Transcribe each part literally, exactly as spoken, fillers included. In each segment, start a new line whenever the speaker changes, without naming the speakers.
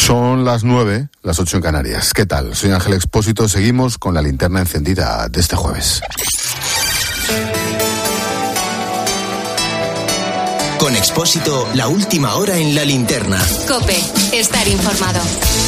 Son las nueve, las ocho en Canarias. ¿Qué tal? Soy Ángel Expósito. Seguimos con la linterna encendida de este jueves.
Con Expósito, la última hora en la linterna.
COPE, estar informado.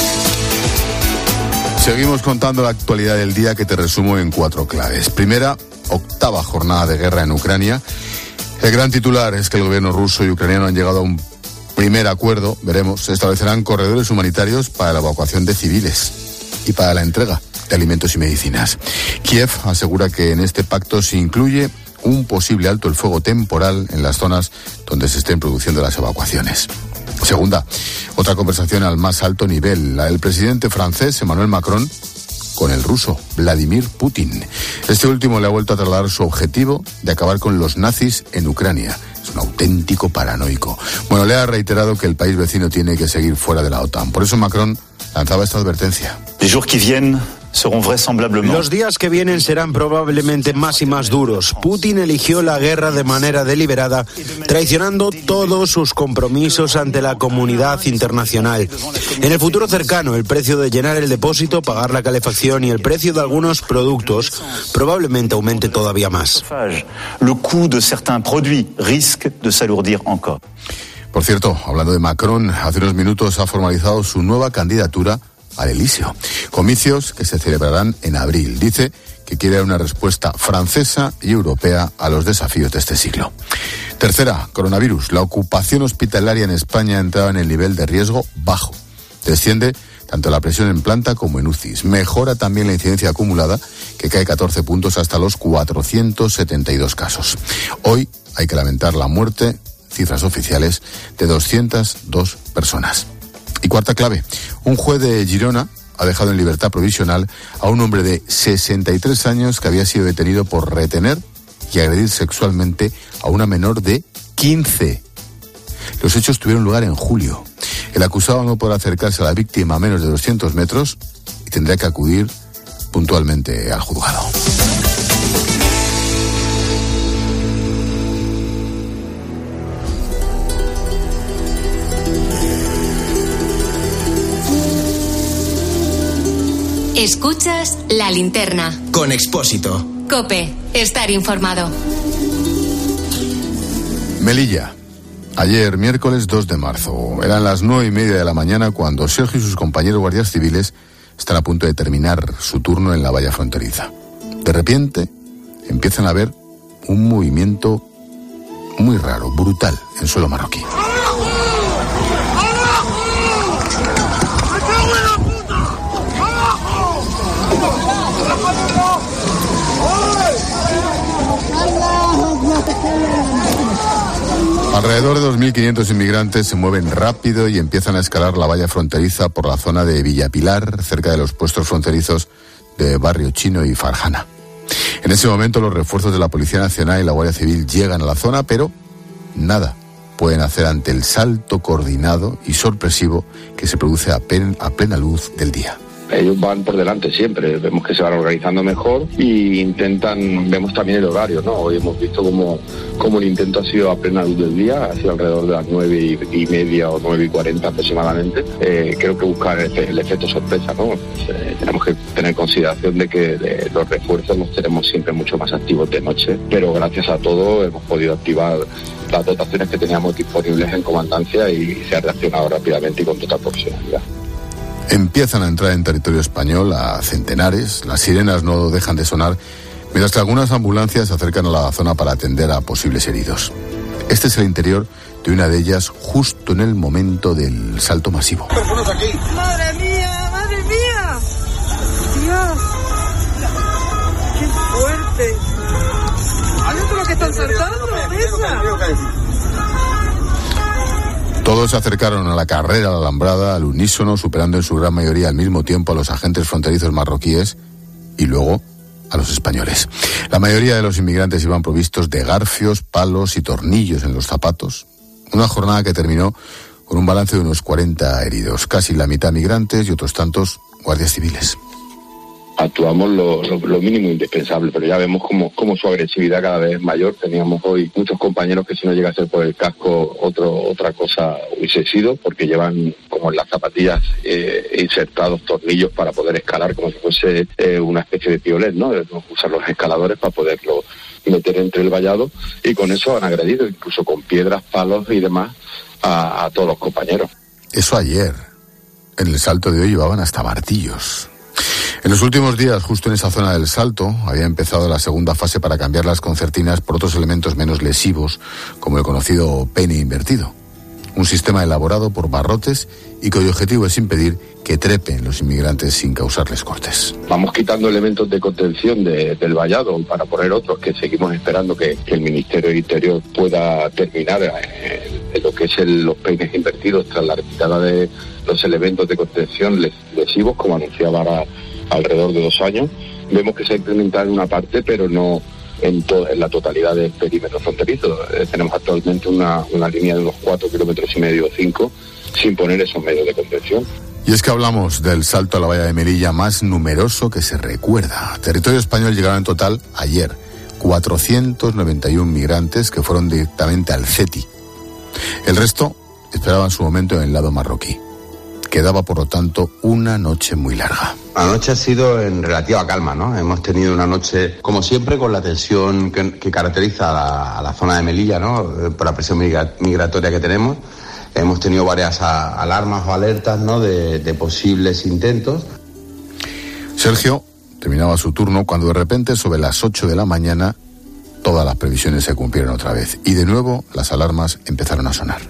Seguimos contando la actualidad del día, que te resumo en cuatro claves. Primera, octava jornada de guerra en Ucrania. El gran titular es que el gobierno ruso y ucraniano han llegado a un primer acuerdo, veremos, se establecerán corredores humanitarios para la evacuación de civiles y para la entrega de alimentos y medicinas. Kiev asegura que en este pacto se incluye un posible alto el fuego temporal en las zonas donde se estén produciendo las evacuaciones. Segunda, otra conversación al más alto nivel, la del presidente francés Emmanuel Macron con el ruso Vladimir Putin. Este último le ha vuelto a trasladar su objetivo de acabar con los nazis en Ucrania. Es un auténtico paranoico. Bueno, le ha reiterado que el país vecino tiene que seguir fuera de la OTAN. Por eso Macron lanzaba esta advertencia.
Les jours qui viennent seront vraisemblablement.
Los días que vienen serán probablemente más y más duros. Putin eligió la guerra de manera deliberada, traicionando todos sus compromisos ante la comunidad internacional. En el futuro cercano, el precio de llenar el depósito, pagar la calefacción y el precio de algunos productos probablemente aumente todavía más.
Le coût de certains produits risque de s'alourdir encore.
Por cierto, hablando de Macron, hace unos minutos ha formalizado su nueva candidatura al Elíseo. Comicios que se celebrarán en abril. Dice que quiere dar una respuesta francesa y europea a los desafíos de este siglo. Tercera, coronavirus. La ocupación hospitalaria en España ha entrado en el nivel de riesgo bajo. Desciende tanto la presión en planta como en U C Is. Mejora también la incidencia acumulada, que cae catorce puntos hasta los cuatrocientos setenta y dos casos. Hoy hay que lamentar la muerte, cifras oficiales, de doscientas dos personas. Y cuarta clave, un juez de Girona ha dejado en libertad provisional a un hombre de sesenta y tres años que había sido detenido por retener y agredir sexualmente a una menor de quince. Los hechos tuvieron lugar en julio. El acusado no podrá acercarse a la víctima a menos de doscientos metros y tendrá que acudir puntualmente al juzgado.
Escuchas La Linterna.
Con Expósito.
COPE, estar informado.
Melilla. Ayer, miércoles dos de marzo, eran las nueve y media de la mañana cuando Sergio y sus compañeros guardias civiles están a punto de terminar su turno en la valla fronteriza. De repente, empiezan a ver un movimiento muy raro, brutal, en suelo marroquí. Alrededor de dos mil quinientos inmigrantes se mueven rápido y empiezan a escalar la valla fronteriza por la zona de Villapilar, cerca de los puestos fronterizos de Barrio Chino y Farjana. En ese momento los refuerzos de la Policía Nacional y la Guardia Civil llegan a la zona, pero nada pueden hacer ante el salto coordinado y sorpresivo que se produce a, pen, a plena luz del día.
Ellos van por delante siempre, vemos que se van organizando mejor y intentan, vemos también el horario, ¿no? Hoy hemos visto como, como el intento ha sido a plena luz del día, ha sido alrededor de las nueve y, y media o nueve y cuarenta aproximadamente. Eh, creo que buscar el, el efecto sorpresa, ¿no? Eh, tenemos que tener consideración de que de los refuerzos los tenemos siempre mucho más activos de noche, pero gracias a todo hemos podido activar las dotaciones que teníamos disponibles en comandancia y se ha reaccionado rápidamente y con total profesionalidad.
Empiezan a entrar en territorio español a centenares, las sirenas no dejan de sonar, mientras que algunas ambulancias se acercan a la zona para atender a posibles heridos. Este es el interior de una de ellas justo en el momento del salto masivo.
¡Madre mía! ¡Madre mía! ¡Dios! ¡Qué fuerte! ¿Has visto lo que están saltando? ¡Esa!
Todos se acercaron a la carrera a la alambrada al unísono, superando en su gran mayoría al mismo tiempo a los agentes fronterizos marroquíes y luego a los españoles. La mayoría de los inmigrantes iban provistos de garfios, palos y tornillos en los zapatos. Una jornada que terminó con un balance de unos cuarenta heridos, casi la mitad migrantes y otros tantos guardias civiles.
actuamos lo, lo, lo mínimo indispensable, pero ya vemos como, como su agresividad cada vez es mayor. Teníamos hoy muchos compañeros que si no llega a ser por el casco otro, otra cosa hubiese sido, porque llevan como en las zapatillas eh, insertados tornillos para poder escalar como si fuese eh, una especie de piolet, ¿no? Usar los escaladores para poderlo meter entre el vallado, y con eso han agredido, incluso con piedras, palos y demás, a, a todos los compañeros.
Eso ayer. En el Salto de hoy llevaban hasta martillos. En los últimos días, justo en esa zona del Salto, había empezado la segunda fase para cambiar las concertinas por otros elementos menos lesivos, como el conocido peine invertido. Un sistema elaborado por barrotes y cuyo objetivo es impedir que trepen los inmigrantes sin causarles cortes.
Vamos quitando elementos de contención de, del vallado para poner otros que seguimos esperando que, que el Ministerio de Interior pueda terminar en, en lo que es el, los peines invertidos tras la retirada de los elementos de contención les, lesivos, como anunciaba ahora alrededor de dos años. Vemos que se ha implementado en una parte, pero no en, to- en la totalidad del perímetro fronterizo. Eh, tenemos actualmente una, una línea de unos cuatro kilómetros y medio o cinco sin poner esos medios de contención.
Y es que hablamos del salto a la valla de Melilla más numeroso que se recuerda. A territorio español llegaron en total ayer cuatrocientos noventa y uno migrantes que fueron directamente al CETI. El resto esperaban su momento en el lado marroquí. Quedaba, por lo tanto, una noche muy larga.
La noche ha sido en relativa calma, ¿no? Hemos tenido una noche, como siempre, con la tensión que, que caracteriza a la, a la zona de Melilla, ¿no? Por la presión migra- migratoria que tenemos. Hemos tenido varias a, alarmas o alertas, ¿no? De, de posibles intentos.
Sergio terminaba su turno cuando de repente, sobre las ocho de la mañana, todas las previsiones se cumplieron otra vez. Y de nuevo las alarmas empezaron a sonar.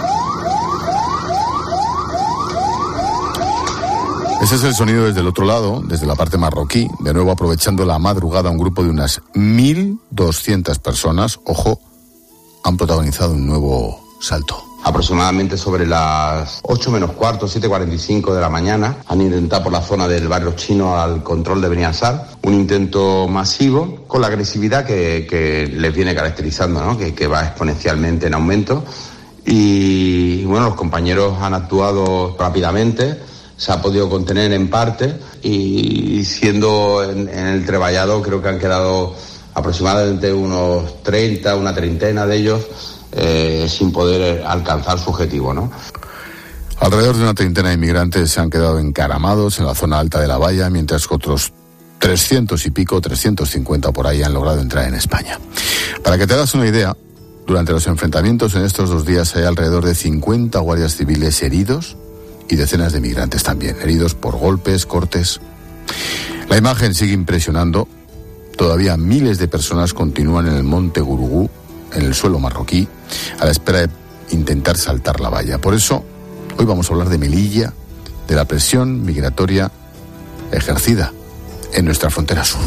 Ese es el sonido desde el otro lado, desde la parte marroquí, de nuevo aprovechando la madrugada un grupo de unas mil doscientas personas, ojo, han protagonizado un nuevo salto.
Aproximadamente sobre las ocho menos cuarto, siete cuarenta y cinco de la mañana, han intentado por la zona del barrio chino al control de Beniassar, un intento masivo con la agresividad que, que les viene caracterizando, ¿no? que, que va exponencialmente en aumento. Y bueno, los compañeros han actuado rápidamente, se ha podido contener en parte, y siendo en, en el treballado creo que han quedado aproximadamente unos treinta, una treintena de ellos eh, sin poder alcanzar su objetivo, ¿no?
Alrededor de una treintena de inmigrantes se han quedado encaramados en la zona alta de la valla, mientras que otros trescientos y pico, trescientos cincuenta por ahí han logrado entrar en España. Para que te hagas una idea, durante los enfrentamientos en estos dos días hay alrededor de cincuenta guardias civiles heridos y decenas de migrantes también, heridos por golpes, cortes. La imagen sigue impresionando. Todavía miles de personas continúan en el monte Gurugú, en el suelo marroquí, a la espera de intentar saltar la valla. Por eso, hoy vamos a hablar de Melilla, de la presión migratoria ejercida en nuestra frontera sur.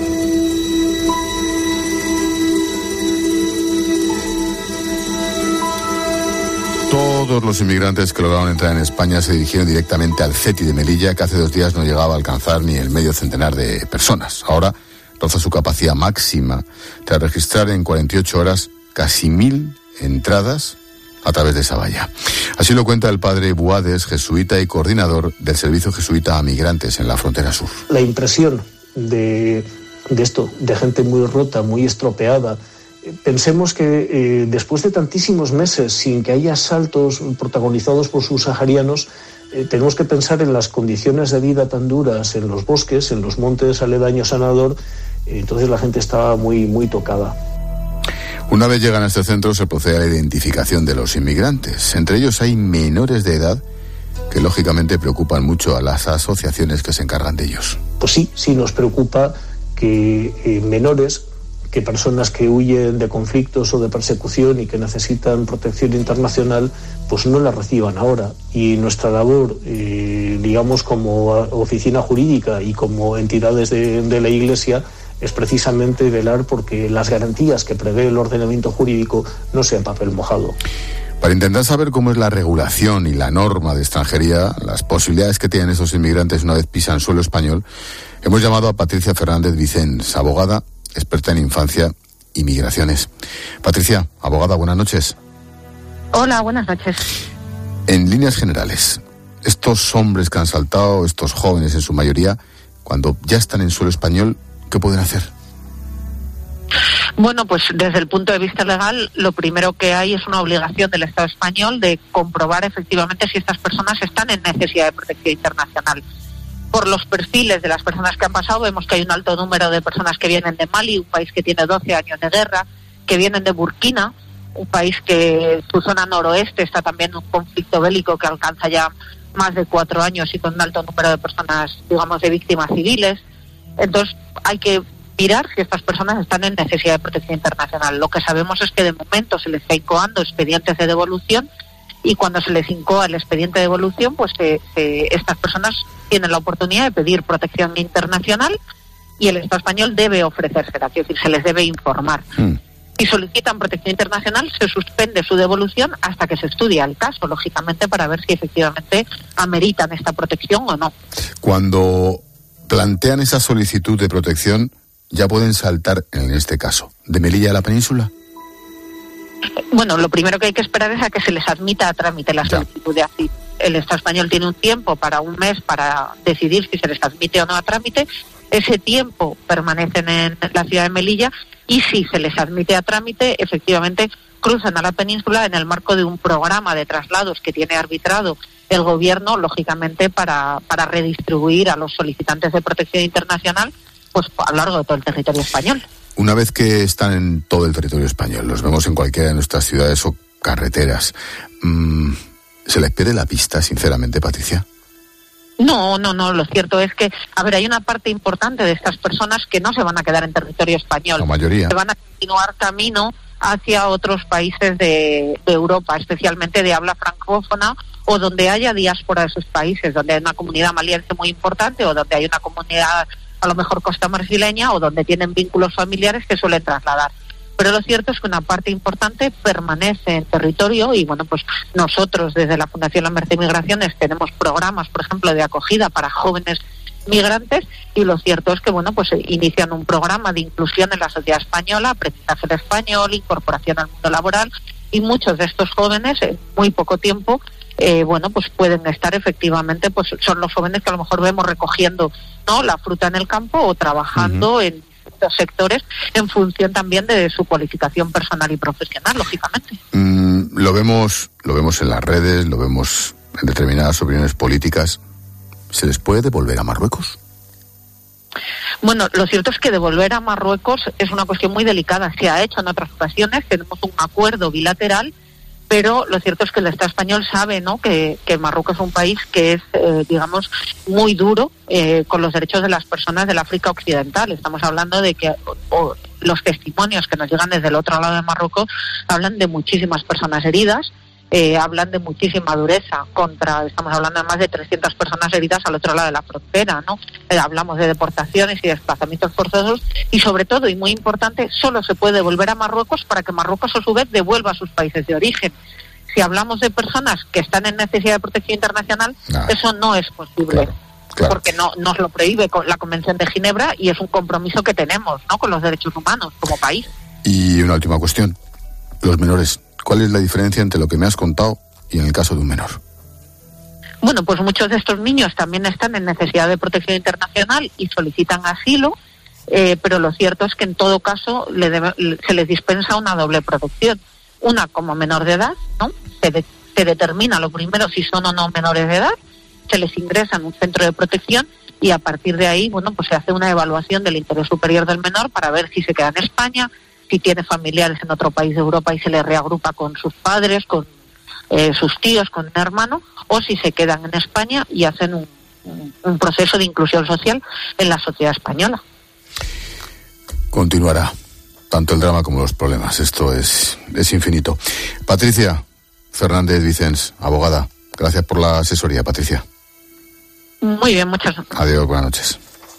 Todos los inmigrantes que lograron entrar en España se dirigieron directamente al CETI de Melilla, que hace dos días no llegaba a alcanzar ni el medio centenar de personas. Ahora roza su capacidad máxima, tras registrar en cuarenta y ocho horas casi mil entradas a través de esa valla. Así lo cuenta el padre Buades, jesuita y coordinador del Servicio Jesuita a Migrantes en la frontera sur.
La impresión de, de esto, de gente muy rota, muy estropeada. Pensemos que eh, después de tantísimos meses sin que haya asaltos protagonizados por subsaharianos, eh, tenemos que pensar en las condiciones de vida tan duras en los bosques, en los montes aledaños a Nador. Eh, entonces la gente estaba muy, muy tocada.
Una vez llegan a este centro se procede a la identificación de los inmigrantes. Entre ellos hay menores de edad que lógicamente preocupan mucho a las asociaciones que se encargan de ellos.
Pues sí, sí nos preocupa que eh, menores, que personas que huyen de conflictos o de persecución y que necesitan protección internacional, pues no la reciban ahora. Y nuestra labor, eh, digamos, como oficina jurídica y como entidades de, de la Iglesia, es precisamente velar porque las garantías que prevé el ordenamiento jurídico no sean papel mojado.
Para intentar saber cómo es la regulación y la norma de extranjería, las posibilidades que tienen esos inmigrantes una vez pisan suelo español, hemos llamado a Patricia Fernández Vicens, abogada, experta en infancia y migraciones. Patricia, abogada, buenas noches.
Hola, buenas noches.
En líneas generales, estos hombres que han saltado, estos jóvenes en su mayoría, cuando ya están en suelo español, ¿qué pueden hacer?
Bueno, pues desde el punto de vista legal, lo primero que hay es una obligación del Estado español de comprobar efectivamente si estas personas están en necesidad de protección internacional. Por los perfiles de las personas que han pasado, vemos que hay un alto número de personas que vienen de Mali, un país que tiene doce años de guerra, que vienen de Burkina, un país que su zona noroeste está también en un conflicto bélico que alcanza ya más de cuatro años y con un alto número de personas, digamos, de víctimas civiles. Entonces, hay que mirar si estas personas están en necesidad de protección internacional. Lo que sabemos es que de momento se les está incoando expedientes de devolución y cuando se les incoa el expediente de devolución, pues se, se, estas personas tienen la oportunidad de pedir protección internacional y el Estado español debe ofrecérsela, es decir, se les debe informar. Mm. Si solicitan protección internacional, se suspende su devolución hasta que se estudia el caso, lógicamente, para ver si efectivamente ameritan esta protección o no.
Cuando plantean esa solicitud de protección, ya pueden saltar, en este caso, de Melilla a la península.
Bueno, lo primero que hay que esperar es a que se les admita a trámite la solicitud de asilo. El Estado español tiene un tiempo para un mes para decidir si se les admite o no a trámite. Ese tiempo permanecen en la ciudad de Melilla y si se les admite a trámite, efectivamente cruzan a la península en el marco de un programa de traslados que tiene arbitrado el gobierno, lógicamente, para, para redistribuir a los solicitantes de protección internacional pues a lo largo de todo el territorio español.
Una vez que están en todo el territorio español, los vemos en cualquiera de nuestras ciudades o carreteras, mmm, ¿se les pierde la pista, sinceramente, Patricia?
No, no, no, lo cierto es que, a ver, hay una parte importante de estas personas que no se van a quedar en territorio español.
La mayoría.
Se van a continuar camino hacia otros países de, de Europa, especialmente de habla francófona, o donde haya diáspora de esos países, donde hay una comunidad maliense muy importante, o donde hay una comunidad a lo mejor costa-marfileña, o donde tienen vínculos familiares que suelen trasladar. Pero lo cierto es que una parte importante permanece en territorio y, bueno, pues nosotros desde la Fundación La Merced Migraciones tenemos programas, por ejemplo, de acogida para jóvenes migrantes y lo cierto es que, bueno, pues inician un programa de inclusión en la sociedad española, aprendizaje de español, incorporación al mundo laboral y muchos de estos jóvenes en muy poco tiempo Eh, bueno, pues pueden estar efectivamente, pues son los jóvenes que a lo mejor vemos recogiendo, ¿no?, la fruta en el campo o trabajando uh-huh. en distintos sectores en función también de su cualificación personal y profesional, lógicamente.
Mm, lo vemos, lo vemos en las redes, lo vemos en determinadas opiniones políticas. ¿Se les puede devolver a Marruecos?
Bueno, lo cierto es que devolver a Marruecos es una cuestión muy delicada. Se ha hecho en otras ocasiones, tenemos un acuerdo bilateral, pero lo cierto es que el Estado español sabe, ¿no?, que, que Marruecos es un país que es, eh, digamos, muy duro eh, con los derechos de las personas del África Occidental. Estamos hablando de que o, o, los testimonios que nos llegan desde el otro lado de Marruecos hablan de muchísimas personas heridas, eh, hablan de muchísima dureza contra, estamos hablando de más de trescientas personas heridas al otro lado de la frontera, ¿no? Eh, hablamos de deportaciones y desplazamientos forzosos y sobre todo, y muy importante, solo se puede devolver a Marruecos para que Marruecos a su vez devuelva a sus países de origen. Si hablamos de personas que están en necesidad de protección internacional, nah. eso no es posible. Claro. Claro. Porque no nos lo prohíbe la Convención de Ginebra y es un compromiso que tenemos, ¿no?, con los derechos humanos como país.
Y una última cuestión, los menores. ¿Cuál es la diferencia entre lo que me has contado y en el caso de un menor?
Bueno, pues muchos de estos niños también están en necesidad de protección internacional y solicitan asilo, eh, pero lo cierto es que en todo caso le debe, se les dispensa una doble protección. Una como menor de edad, ¿no? Se, de, se determina lo primero si son o no menores de edad, se les ingresa en un centro de protección y a partir de ahí, bueno, pues se hace una evaluación del interés superior del menor para ver si se queda en España, si tiene familiares en otro país de Europa y se le reagrupa con sus padres, con eh, sus tíos, con un hermano, o si se quedan en España y hacen un, un, un proceso de inclusión social en la sociedad española.
Continuará tanto el drama como los problemas. Esto es, es infinito. Patricia Fernández Vicens, abogada, gracias por la asesoría, Patricia.
Muy bien, muchas gracias.
Adiós, buenas noches.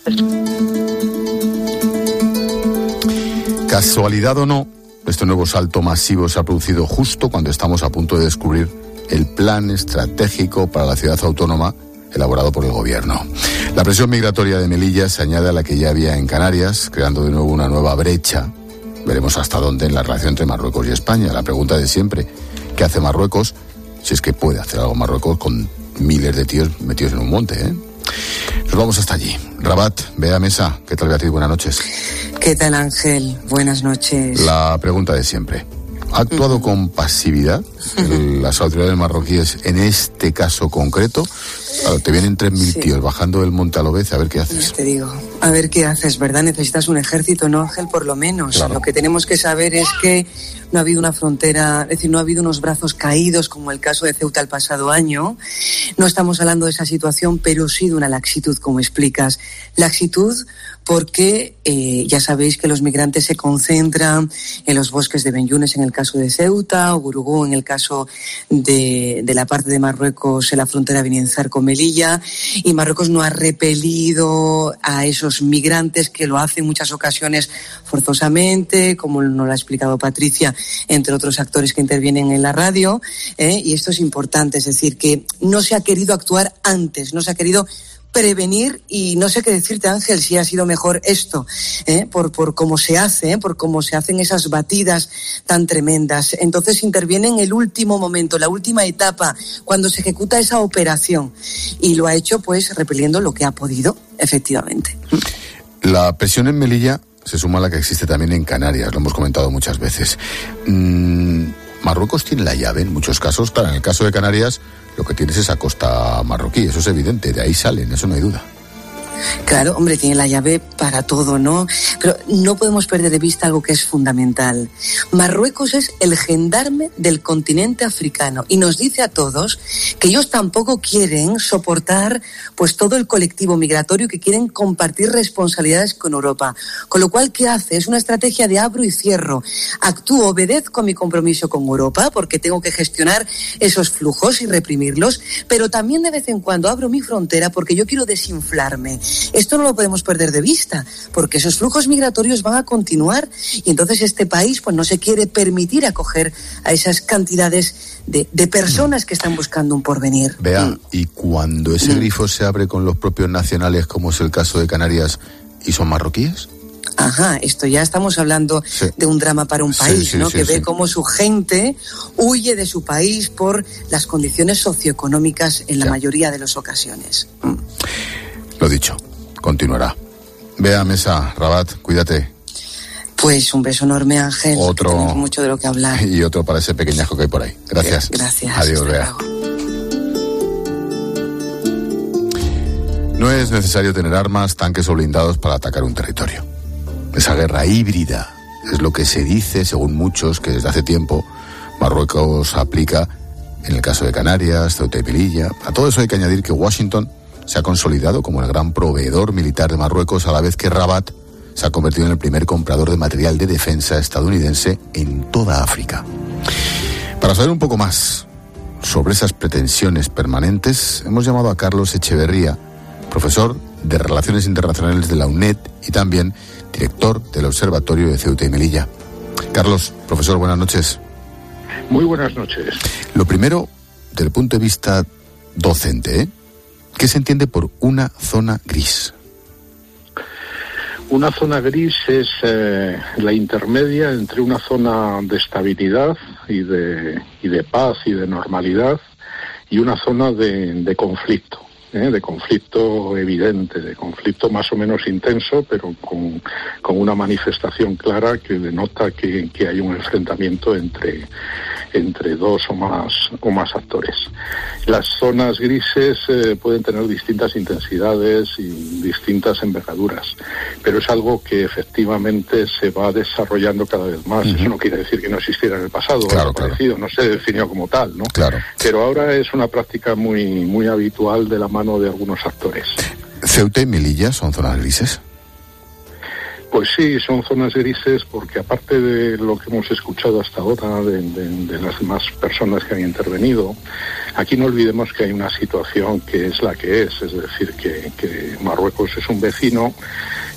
Casualidad o no, este nuevo salto masivo se ha producido justo cuando estamos a punto de descubrir el plan estratégico para la ciudad autónoma elaborado por el gobierno. La presión migratoria de Melilla se añade a la que ya había en Canarias, creando de nuevo una nueva brecha. Veremos hasta dónde en la relación entre Marruecos y España. La pregunta de siempre, ¿qué hace Marruecos? Si es que puede hacer algo Marruecos con miles de tíos metidos en un monte, ¿eh? Pues vamos hasta allí. Rabat, Bea Mesa, ¿qué tal Beatriz? Buenas noches.
¿Qué tal Ángel? Buenas noches.
La pregunta de siempre. ¿Ha actuado uh-huh. con pasividad el, las autoridades marroquíes en este caso concreto? Claro, te vienen tres mil sí. tíos bajando del Monte Alovez, a ver qué haces.
Ya te digo, a ver qué haces, ¿verdad? Necesitas un ejército, ¿no, Ángel? Por lo menos. Claro. Lo que tenemos que saber es que no ha habido una frontera, es decir, no ha habido unos brazos caídos como el caso de Ceuta el pasado año. No estamos hablando de esa situación, pero sí de una laxitud, como explicas. Laxitud porque eh, ya sabéis que los migrantes se concentran en los bosques de Ben Younes en el caso de Ceuta, o Gurugú en el caso de, de la parte de Marruecos en la frontera Benienzar con Melilla, y Marruecos no ha repelido a esos migrantes que lo hacen en muchas ocasiones forzosamente, como nos lo ha explicado Patricia, entre otros actores que intervienen en la radio, ¿eh? Y esto es importante, es decir, que no se ha querido actuar antes, no se ha querido prevenir, y no sé qué decirte, Ángel, si ha sido mejor esto, ¿eh? por, por cómo se hace, ¿eh? por cómo se hacen esas batidas tan tremendas. Entonces interviene en el último momento, la última etapa, cuando se ejecuta esa operación, y lo ha hecho pues repeliendo lo que ha podido, efectivamente.
La presión en Melilla se suma a la que existe también en Canarias, lo hemos comentado muchas veces. Mm, Marruecos tiene la llave en muchos casos, claro, en el caso de Canarias lo que tienes es esa costa marroquí, eso es evidente, de ahí salen, eso no hay duda.
Claro, hombre, tiene la llave para todo, ¿no? Pero no podemos perder de vista algo que es fundamental. Marruecos es el gendarme del continente africano y nos dice a todos que ellos tampoco quieren soportar pues todo el colectivo migratorio, que quieren compartir responsabilidades con Europa. Con lo cual, ¿qué hace? Es una estrategia de abro y cierro. Actúo, obedezco a mi compromiso con Europa porque tengo que gestionar esos flujos y reprimirlos, pero también de vez en cuando abro mi frontera porque yo quiero desinflarme. Esto no lo podemos perder de vista, porque esos flujos migratorios van a continuar, y entonces este país pues no se quiere permitir acoger a esas cantidades de, de personas que están buscando un porvenir.
Vea, mm. y cuando ese mm. grifo se abre con los propios nacionales, como es el caso de Canarias, ¿y son marroquíes?
Ajá, esto ya estamos hablando sí. de un drama para un país, sí, sí, ¿no? Sí, que sí. ve cómo su gente huye de su país por las condiciones socioeconómicas en la ya. mayoría de las ocasiones. Mm.
Lo dicho, continuará. Bea Mesa, Rabat, cuídate.
Pues un beso enorme, Ángel.
Otro.
Que tenemos mucho de lo que hablar.
Y otro para ese pequeñajo que hay por ahí. Gracias.
Gracias.
Adiós, Bea. No es necesario tener armas, tanques o blindados para atacar un territorio. Esa guerra híbrida es lo que se dice, según muchos, que desde hace tiempo Marruecos aplica en el caso de Canarias, Ceuta y Melilla. A todo eso hay que añadir que Washington se ha consolidado como el gran proveedor militar de Marruecos, a la vez que Rabat se ha convertido en el primer comprador de material de defensa estadounidense en toda África. Para saber un poco más sobre esas pretensiones permanentes, hemos llamado a Carlos Echeverría, profesor de Relaciones Internacionales de la UNED y también director del Observatorio de Ceuta y Melilla. Carlos, profesor, buenas noches.
Muy buenas noches.
Lo primero, desde el punto de vista docente, ¿eh? ¿Qué se entiende por una zona gris?
Una zona gris es eh, la intermedia entre una zona de estabilidad y de, y de paz y de normalidad y una zona de, de conflicto, ¿eh? de conflicto evidente, de conflicto más o menos intenso, pero con, con una manifestación clara que denota que, que hay un enfrentamiento entre entre dos o más o más actores. Las zonas grises eh, pueden tener distintas intensidades y distintas envergaduras, pero es algo que efectivamente se va desarrollando cada vez más. Uh-huh. Eso no quiere decir que no existiera en el pasado,
claro,
parecido, no se definió como tal, ¿no?
Claro.
Pero ahora es una práctica muy muy habitual de la mano de algunos actores.
¿Ceuta y Melilla son zonas grises?
Pues sí, son zonas grises porque aparte de lo que hemos escuchado hasta ahora de, de, de las demás personas que han intervenido, aquí no olvidemos que hay una situación que es la que es, es decir, que, que Marruecos es un vecino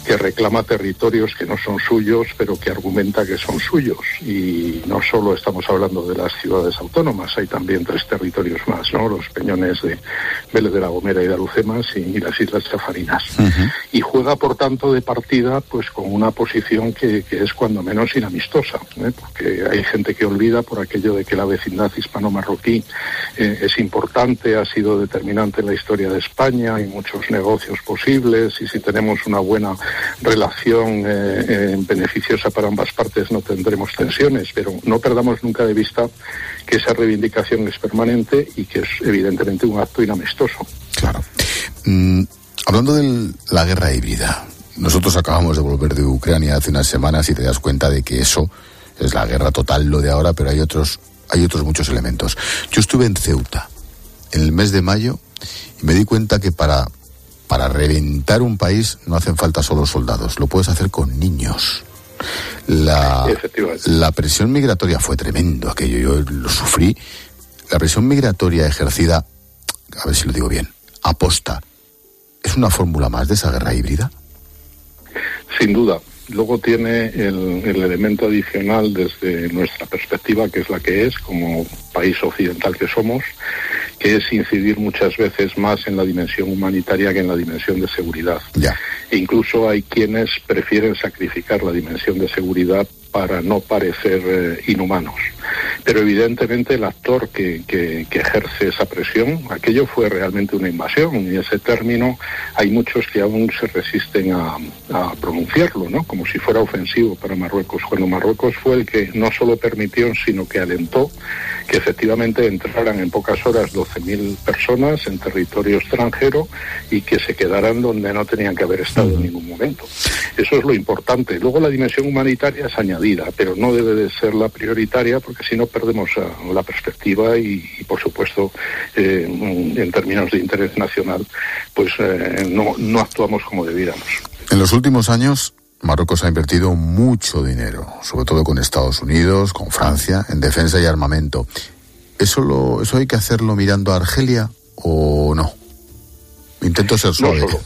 que reclama territorios que no son suyos, pero que argumenta que son suyos. Y no solo estamos hablando de las ciudades autónomas, hay también tres territorios más, ¿no? Los peñones de Vélez de la Gomera y de Alucemas y, y las Islas Chafarinas. Uh-huh. Y juega, por tanto, de partida pues con una posición que, que es cuando menos inamistosa, ¿eh? Porque hay gente que olvida por aquello de que la vecindad hispano-marroquí eh, es importante, ha sido determinante en la historia de España, hay muchos negocios posibles, y si tenemos una buena relación eh, eh, beneficiosa para ambas partes no tendremos tensiones, pero no perdamos nunca de vista que esa reivindicación es permanente y que es evidentemente un acto inamistoso.
Claro. Mm, hablando de la guerra híbrida, nosotros acabamos de volver de Ucrania hace unas semanas y te das cuenta de que eso es la guerra total, lo de ahora, pero hay otros, hay otros muchos elementos. Yo estuve en Ceuta en el mes de mayo y me di cuenta que para Para reventar un país no hacen falta solo soldados, lo puedes hacer con niños. La, la presión migratoria fue tremendo, aquello yo lo sufrí. La presión migratoria ejercida, a ver si lo digo bien, aposta, ¿es una fórmula más de esa guerra híbrida?
Sin duda. Luego tiene el, el elemento adicional desde nuestra perspectiva, que es la que es, como país occidental que somos, que es incidir muchas veces más en la dimensión humanitaria que en la dimensión de seguridad.
Ya.
E incluso hay quienes prefieren sacrificar la dimensión de seguridad para no parecer eh, inhumanos. Pero evidentemente el actor que, que, que ejerce esa presión, aquello fue realmente una invasión, y ese término hay muchos que aún se resisten a, a pronunciarlo, ¿no? Como si fuera ofensivo para Marruecos, cuando Marruecos fue el que no solo permitió, sino que alentó que efectivamente entraran en pocas horas doce mil personas en territorio extranjero y que se quedaran donde no tenían que haber estado en ningún momento. Eso es lo importante. Luego la dimensión humanitaria es añadida, pero no debe de ser la prioritaria, porque si no perdemos uh, la perspectiva y, y por supuesto, eh, en términos de interés nacional, pues eh, no, no actuamos como debiéramos.
En los últimos años, Marruecos ha invertido mucho dinero, sobre todo con Estados Unidos, con Francia, en defensa y armamento. ¿Eso, lo, eso hay que hacerlo mirando a Argelia o no? Intento ser suave.
No solo.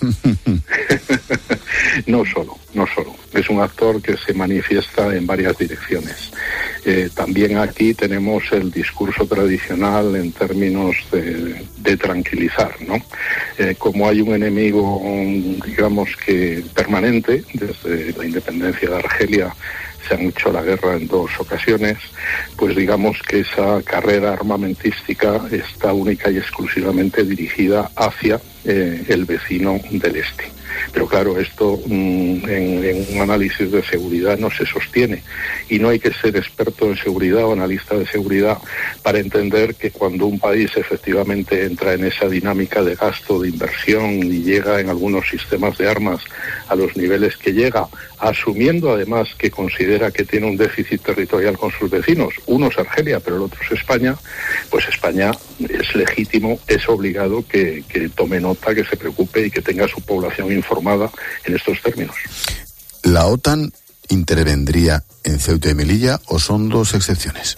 no solo, no solo. Es un actor que se manifiesta en varias direcciones. Eh, también aquí tenemos el discurso tradicional en términos de, de tranquilizar, ¿no? Eh, como hay un enemigo, digamos que permanente, desde la independencia de Argelia se han hecho la guerra en dos ocasiones, pues digamos que esa carrera armamentística está única y exclusivamente dirigida hacia eh, el vecino del este. Pero claro, esto mmm, en, en un análisis de seguridad no se sostiene, y no hay que ser experto en seguridad o analista de seguridad para entender que cuando un país efectivamente entra en esa dinámica de gasto, de inversión, y llega en algunos sistemas de armas a los niveles que llega, asumiendo además que considera que tiene un déficit territorial con sus vecinos, uno es Argelia pero el otro es España, pues España es legítimo, es obligado que, que tome nota, que se preocupe y que tenga su población informada en estos términos.
¿La OTAN intervendría en Ceuta y Melilla o son dos excepciones?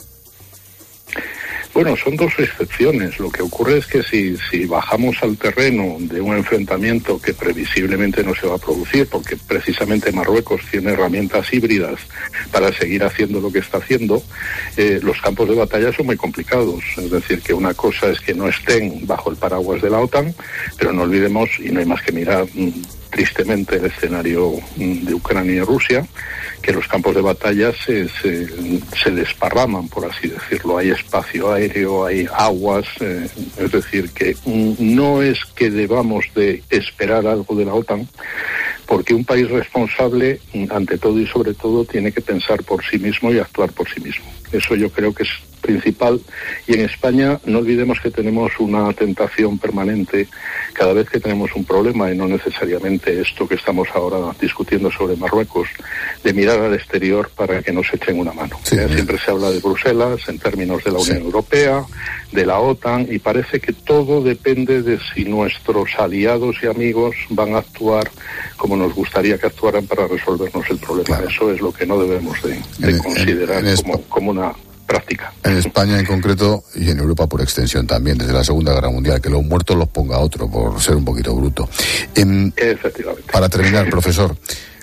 Bueno, son dos excepciones. Lo que ocurre es que si, si bajamos al terreno de un enfrentamiento que previsiblemente no se va a producir, porque precisamente Marruecos tiene herramientas híbridas para seguir haciendo lo que está haciendo, eh, los campos de batalla son muy complicados. Es decir, que una cosa es que no estén bajo el paraguas de la OTAN, pero no olvidemos, y no hay más que mirar mmm, tristemente el escenario mmm, de Ucrania y Rusia, que los campos de batalla se, se, se desparraman, por así decirlo. Hay espacio aéreo, hay aguas, eh, es decir, que mm, no es que debamos de esperar algo de la OTAN, porque un país responsable, ante todo y sobre todo, tiene que pensar por sí mismo y actuar por sí mismo. Eso yo creo que es principal. Y en España no olvidemos que tenemos una tentación permanente cada vez que tenemos un problema, y no necesariamente esto que estamos ahora discutiendo sobre Marruecos, de mirar al exterior para que nos echen una mano. Sí, eh, siempre se habla de Bruselas en términos de la Unión sí. Europea, de la OTAN, y parece que todo depende de si nuestros aliados y amigos van a actuar como nos gustaría que actuaran para resolvernos el problema. Claro. Eso es lo que no debemos de, de en, considerar en, en como, como una práctica.
En España en concreto, y en Europa por extensión también, desde la Segunda Guerra Mundial, que los muertos los ponga otro, por ser un poquito bruto. Eh,
Efectivamente.
Para terminar, profesor,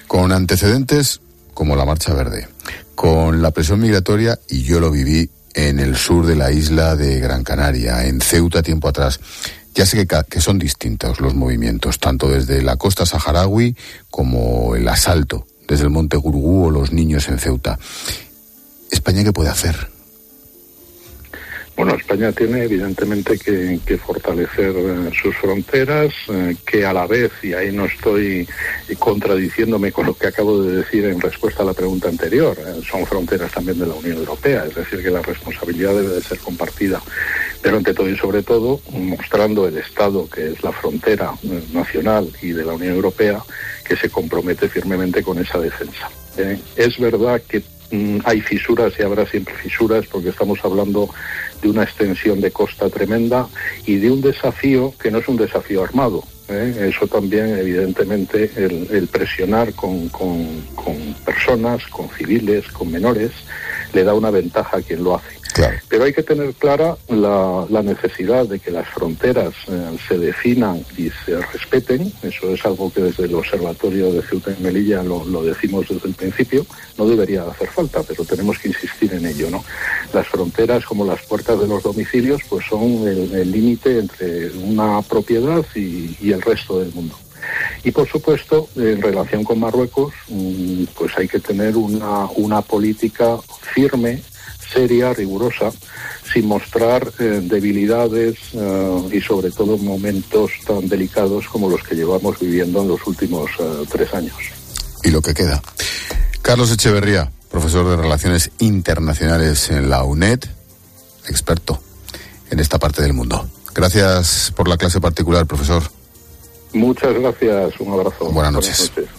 con antecedentes como la Marcha Verde, con la presión migratoria, y yo lo viví en el sur de la isla de Gran Canaria, en Ceuta tiempo atrás. Ya sé que, que son distintos los movimientos, tanto desde la costa saharaui como el asalto desde el monte Gurugú o los niños en Ceuta. ¿España qué puede hacer?
Bueno, España tiene evidentemente que, que fortalecer eh, sus fronteras, eh, que a la vez, y ahí no estoy contradiciéndome con lo que acabo de decir en respuesta a la pregunta anterior, eh, son fronteras también de la Unión Europea, es decir, que la responsabilidad debe de ser compartida. Pero ante todo y sobre todo, mostrando el Estado, que es la frontera eh, nacional y de la Unión Europea, que se compromete firmemente con esa defensa. Eh, es verdad que mm, hay fisuras y habrá siempre fisuras, porque estamos hablando de una extensión de costa tremenda y de un desafío que no es un desafío armado. ¿eh? Eso también, evidentemente, el, el presionar con, con, con personas, con civiles, con menores, le da una ventaja a quien lo hace. Claro. Pero hay que tener clara la, la necesidad de que las fronteras eh, se definan y se respeten. Eso es algo que desde el Observatorio de Ceuta y Melilla lo, lo decimos desde el principio. No debería hacer falta, pero tenemos que insistir en ello, ¿no? Las fronteras, como las puertas de los domicilios, pues son el límite entre una propiedad y, y el resto del mundo. Y por supuesto, en relación con Marruecos, pues hay que tener una, una política firme, seria, rigurosa, sin mostrar eh, debilidades eh, y sobre todo momentos tan delicados como los que llevamos viviendo en los últimos eh, tres años.
Y lo que queda. Carlos Echeverría, profesor de Relaciones Internacionales en la UNED, experto en esta parte del mundo. Gracias por la clase particular, profesor.
Muchas gracias, un abrazo.
Buenas noches.
Buenas noches.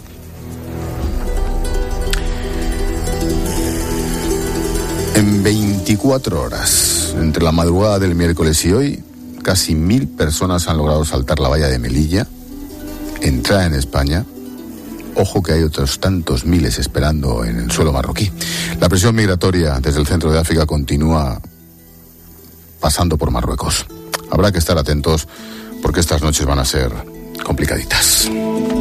En veinticuatro horas, entre la madrugada del miércoles y hoy, casi mil personas han logrado saltar la valla de Melilla, entrar en España. Ojo que hay otros tantos miles esperando en el suelo marroquí. La presión migratoria desde el centro de África continúa pasando por Marruecos. Habrá que estar atentos porque estas noches van a ser complicaditas.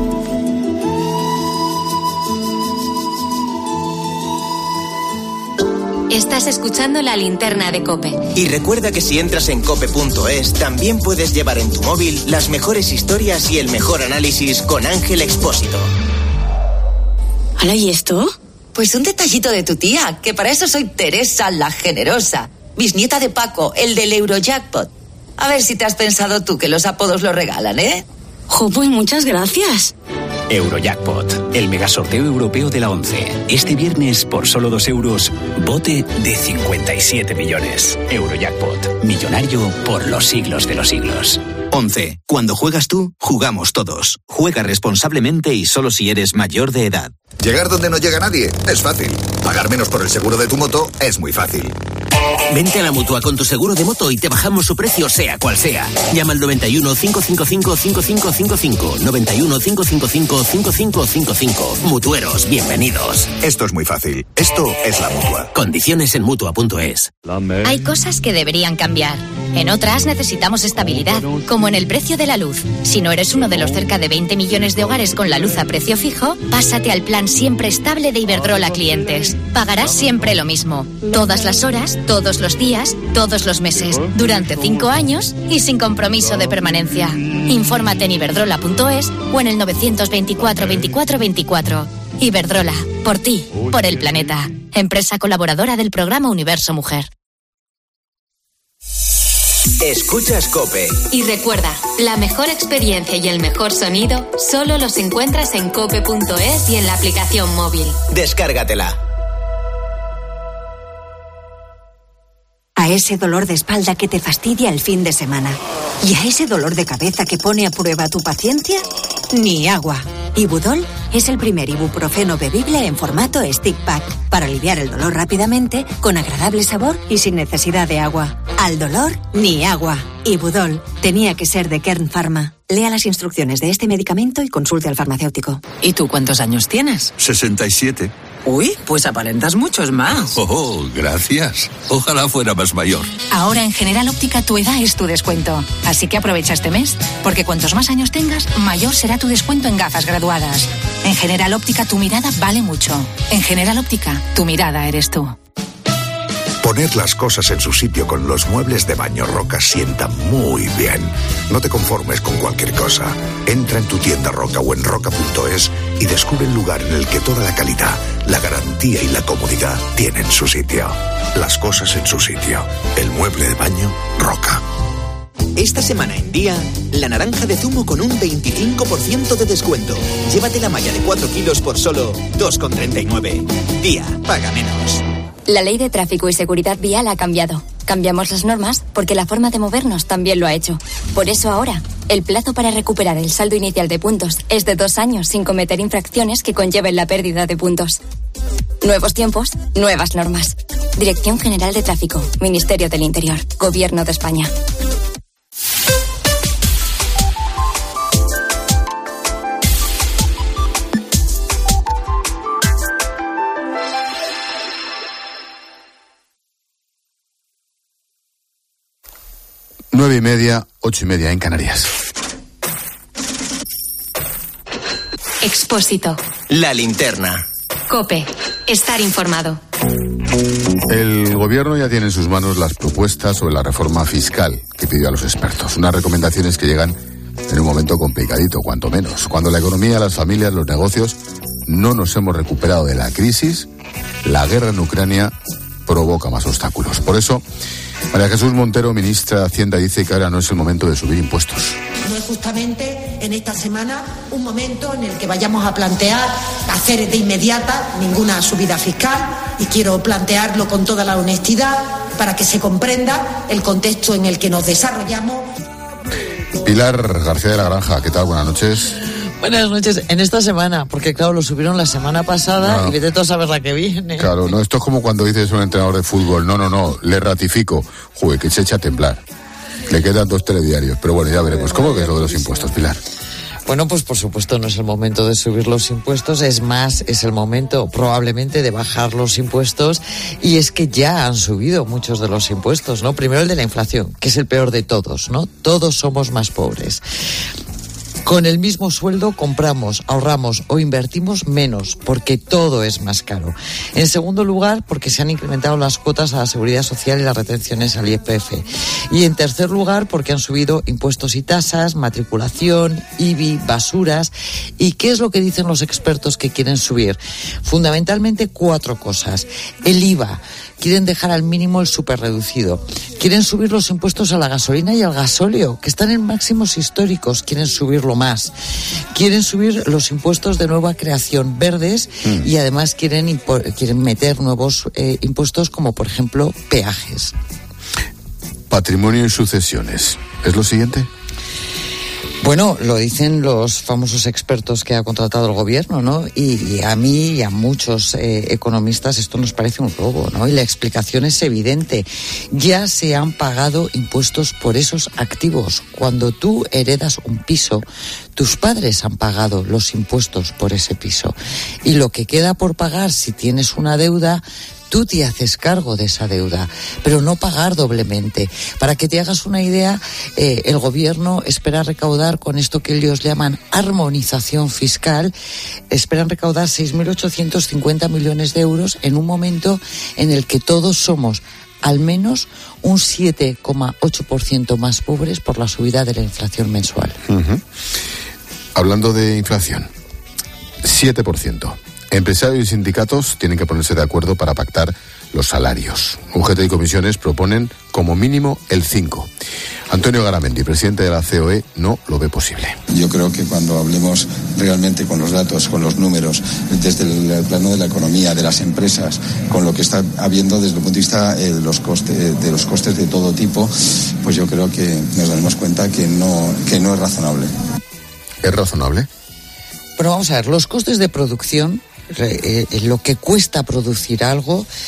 Estás escuchando La Linterna de COPE.
Y recuerda que si entras en cope punto es, también puedes llevar en tu móvil las mejores historias y el mejor análisis con Ángel Expósito.
¿Hala, y esto? Pues un detallito de tu tía, que para eso soy Teresa la Generosa, bisnieta de Paco, el del Eurojackpot. A ver si te has pensado tú que los apodos lo regalan, ¿eh?
Jo, pues muchas gracias.
Eurojackpot, el megasorteo europeo de la ONCE. Este viernes, por solo dos euros, bote de cincuenta y siete millones. Eurojackpot, millonario por los siglos de los siglos.
ONCE. Cuando juegas tú, jugamos todos. Juega responsablemente y solo si eres mayor de edad.
Llegar donde no llega nadie es fácil. Pagar menos por el seguro de tu moto es muy fácil.
Vente a la Mutua con tu seguro de moto y te bajamos su precio sea cual sea. Llama al noventa y uno, cinco cinco cinco, cinco cinco cinco cinco. noventa y uno, cinco cinco cinco, cinco cinco cinco cinco. Mutueros, bienvenidos.
Esto es muy fácil. Esto es la Mutua.
Condiciones en Mutua punto es.
Hay cosas que deberían cambiar. En otras necesitamos estabilidad, como en el precio de la luz. Si no eres uno de los cerca de veinte millones de hogares con la luz a precio fijo, pásate al plan siempre estable de Iberdrola Clientes. Pagarás siempre lo mismo. Todas las horas, todos los días, todos los meses, durante cinco años y sin compromiso de permanencia. Infórmate en iberdrola punto es o en el novecientos veinticuatro veinticuatro veinticuatro. Iberdrola, por ti, por el planeta. Empresa colaboradora del programa Universo Mujer.
Escuchas COPE.
Y recuerda, la mejor experiencia y el mejor sonido solo los encuentras en cope punto es y en la aplicación móvil.
Descárgatela.
A ese dolor de espalda que te fastidia el fin de semana. Y a ese dolor de cabeza que pone a prueba tu paciencia, ni agua. Ibudol es el primer ibuprofeno bebible en formato stick pack para aliviar el dolor rápidamente, con agradable sabor y sin necesidad de agua. Al dolor, ni agua. Ibudol tenía que ser de Kern Pharma. Lea las instrucciones de este medicamento y consulte al farmacéutico.
¿Y tú cuántos años tienes?
sesenta y siete.
Uy, pues aparentas muchos más.
Oh, gracias. Ojalá fuera más mayor.
Ahora en General Óptica tu edad es tu descuento. Así que aprovecha este mes, porque cuantos más años tengas, mayor será tu descuento en gafas graduadas. En General Óptica tu mirada vale mucho. En General Óptica, tu mirada eres tú.
Poner las cosas en su sitio con los muebles de Baño Roca sienta muy bien. No te conformes con cualquier cosa. Entra en tu tienda Roca o en roca punto es y descubre el lugar en el que toda la calidad, la garantía y la comodidad tienen su sitio. Las cosas en su sitio. El mueble de baño Roca.
Esta semana en Día, la naranja de zumo con un veinticinco por ciento de descuento. Llévate la malla de cuatro kilos por solo dos con treinta y nueve. Día, paga menos.
La Ley de Tráfico y Seguridad Vial ha cambiado. Cambiamos las normas porque la forma de movernos también lo ha hecho. Por eso ahora, el plazo para recuperar el saldo inicial de puntos es de dos años sin cometer infracciones que conlleven la pérdida de puntos. Nuevos tiempos, nuevas normas. Dirección General de Tráfico, Ministerio del Interior, Gobierno de España.
Nueve y media, ocho y media en Canarias.
Expósito.
La linterna.
COPE. Estar informado.
El gobierno ya tiene en sus manos las propuestas sobre la reforma fiscal que pidió a los expertos. Unas recomendaciones que llegan en un momento complicadito, cuanto menos. Cuando la economía, las familias, los negocios no nos hemos recuperado de la crisis, la guerra en Ucrania provoca más obstáculos. Por eso, María Jesús Montero, ministra de Hacienda, dice que ahora no es el momento de subir impuestos.
No es justamente en esta semana un momento en el que vayamos a plantear hacer de inmediata ninguna subida fiscal, y quiero plantearlo con toda la honestidad para que se comprenda el contexto en el que nos desarrollamos.
Pilar García de la Granja, ¿qué tal? Buenas noches.
Buenas noches. En esta semana, porque claro, lo subieron la semana pasada, no, y vete tú a saber la que viene.
Claro, no, esto es como cuando dices a un entrenador de fútbol, no, no, no, le ratifico, joder, que se echa a temblar. Le quedan dos telediarios, pero bueno, ya veremos. ¿Cómo que es lo de los impuestos, Pilar?
Bueno, pues por supuesto no es el momento de subir los impuestos, es más, es el momento probablemente de bajar los impuestos, y es que ya han subido muchos de los impuestos, ¿no? Primero el de la inflación, que es el peor de todos, ¿no? Todos somos más pobres. Con el mismo sueldo compramos, ahorramos o invertimos menos, porque todo es más caro. En segundo lugar, porque se han incrementado las cuotas a la Seguridad Social y las retenciones al I R P F. Y en tercer lugar, porque han subido impuestos y tasas, matriculación, I B I, basuras. ¿Y qué es lo que dicen los expertos que quieren subir? Fundamentalmente cuatro cosas. El I V A. Quieren dejar al mínimo el superreducido. Quieren subir los impuestos a la gasolina y al gasóleo, que están en máximos históricos. Quieren subirlo más. Quieren subir los impuestos de nueva creación verdes, mm. y además quieren, impo- quieren meter nuevos eh, impuestos como, por ejemplo, peajes.
Patrimonio y sucesiones. ¿Es lo siguiente?
Bueno, lo dicen los famosos expertos que ha contratado el gobierno, ¿no? Y, y a mí y a muchos eh, economistas esto nos parece un robo, ¿no? Y la explicación es evidente. Ya se han pagado impuestos por esos activos. Cuando tú heredas un piso, tus padres han pagado los impuestos por ese piso. Y lo que queda por pagar, si tienes una deuda, tú te haces cargo de esa deuda, pero no pagar doblemente. Para que te hagas una idea, eh, el gobierno espera recaudar, con esto que ellos llaman armonización fiscal, esperan recaudar seis mil ochocientos cincuenta millones de euros en un momento en el que todos somos al menos un siete coma ocho por ciento más pobres por la subida de la inflación mensual.
Uh-huh. Hablando de inflación, siete por ciento. Empresarios y sindicatos tienen que ponerse de acuerdo para pactar los salarios. U G T y comisiones proponen como mínimo el cinco. Antonio Garamendi, presidente de la C O E, no lo ve posible.
Yo creo que cuando hablemos realmente con los datos, con los números, desde el plano de la economía, de las empresas, con lo que está habiendo desde el punto de vista eh, de, los costes, de los costes de todo tipo, pues yo creo que nos daremos cuenta que no, que no es razonable.
¿Es razonable?
Pero vamos a ver, los costes de producción, Eh, eh, lo que cuesta producir algo,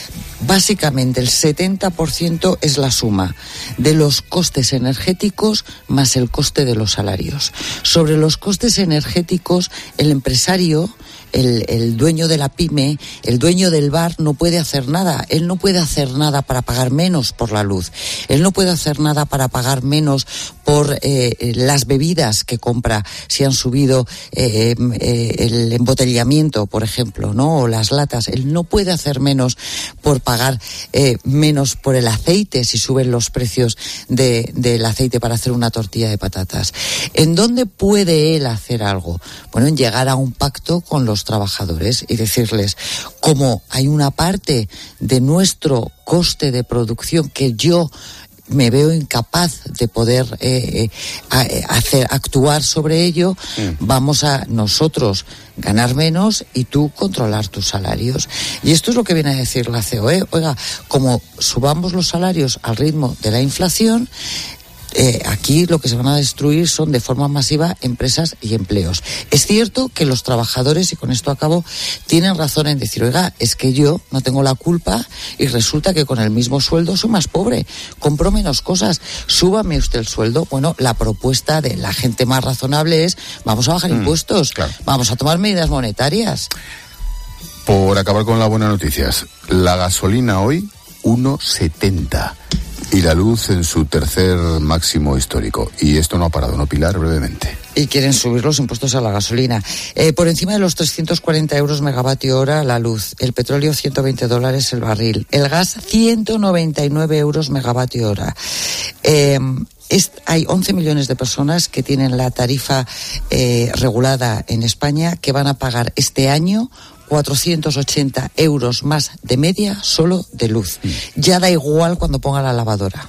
Básicamente el setenta por ciento es la suma de los costes energéticos más el coste de los salarios. Sobre los costes energéticos, el empresario, el, el dueño de la pyme, el dueño del bar no puede hacer nada. Él no puede hacer nada para pagar menos por la luz. Él no puede hacer nada para pagar menos por eh, las bebidas que compra, si han subido eh, eh, el embotellamiento, por ejemplo, ¿no? O las latas. Él no puede hacer menos por pagar eh, menos por el aceite, si suben los precios de, del aceite para hacer una tortilla de patatas. ¿En dónde puede él hacer algo? Bueno, en llegar a un pacto con los trabajadores y decirles, como hay una parte de nuestro coste de producción que yo me veo incapaz de poder eh, eh, hacer actuar sobre ello, mm. vamos a nosotros ganar menos y tú controlar tus salarios. Y esto es lo que viene a decir la C O E. Oiga, como subamos los salarios al ritmo de la inflación, Eh, aquí lo que se van a destruir son de forma masiva empresas y empleos. Es cierto que los trabajadores, y con esto acabo, tienen razón en decir, oiga, es que yo no tengo la culpa y resulta que con el mismo sueldo soy más pobre, compro menos cosas, súbame usted el sueldo. Bueno, la propuesta de la gente más razonable es, vamos a bajar mm, impuestos, claro. Vamos a tomar medidas monetarias.
Por acabar con las buenas noticias, la gasolina hoy uno setenta. Y la luz en su tercer máximo histórico. Y esto no ha parado, ¿no, Pilar? Brevemente.
Y quieren subir los impuestos a la gasolina. Eh, por encima de los trescientos cuarenta euros megavatio hora la luz. El petróleo ciento veinte dólares el barril. El gas ciento noventa y nueve euros megavatio hora. Eh, Es, hay once millones de personas que tienen la tarifa eh, regulada en España, que van a pagar este año cuatrocientos ochenta euros más de media solo de luz. Ya da igual cuando ponga la lavadora.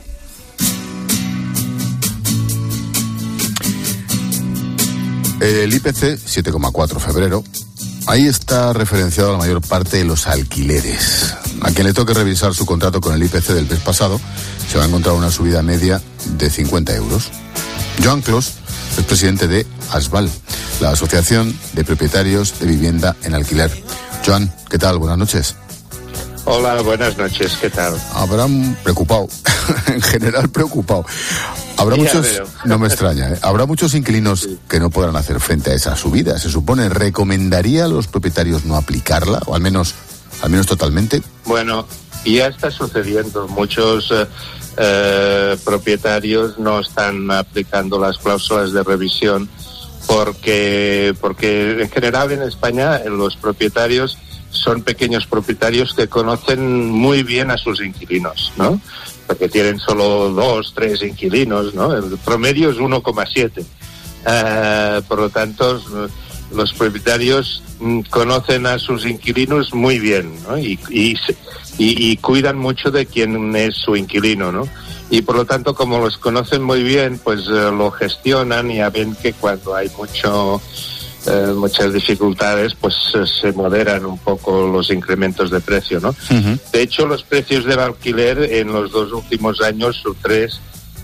El I P C, siete coma cuatro febrero, ahí está referenciado la mayor parte de los alquileres. A quien le toque revisar su contrato con el I P C del mes pasado, se va a encontrar una subida media de cincuenta euros. Joan Clos es presidente de ASBAL, la Asociación de Propietarios de Vivienda en Alquiler. Joan, ¿qué tal? Buenas noches.
Hola, buenas noches, ¿qué tal?
Habrán preocupado, en general preocupado. Habrá
ya
muchos,
veo.
no me extraña, ¿eh? Habrá muchos inquilinos sí. que no podrán hacer frente a esa subida. Se supone, ¿recomendaría a los propietarios no aplicarla? O al menos, al menos totalmente.
Bueno, ya está sucediendo. Muchos eh, eh, propietarios no están aplicando las cláusulas de revisión porque, porque en general en España los propietarios son pequeños propietarios que conocen muy bien a sus inquilinos, ¿no? Porque tienen solo dos, tres inquilinos, ¿no? El promedio es uno coma siete. Uh, por lo tanto, los propietarios conocen a sus inquilinos muy bien, ¿no? Y, y, y, y cuidan mucho de quién es su inquilino, ¿no? Y por lo tanto, como los conocen muy bien, pues uh, lo gestionan y ya ven que cuando hay mucho... Eh, muchas dificultades, pues eh, se moderan un poco los incrementos de precio, ¿no? Uh-huh. De hecho, los precios del alquiler en los dos últimos años o tres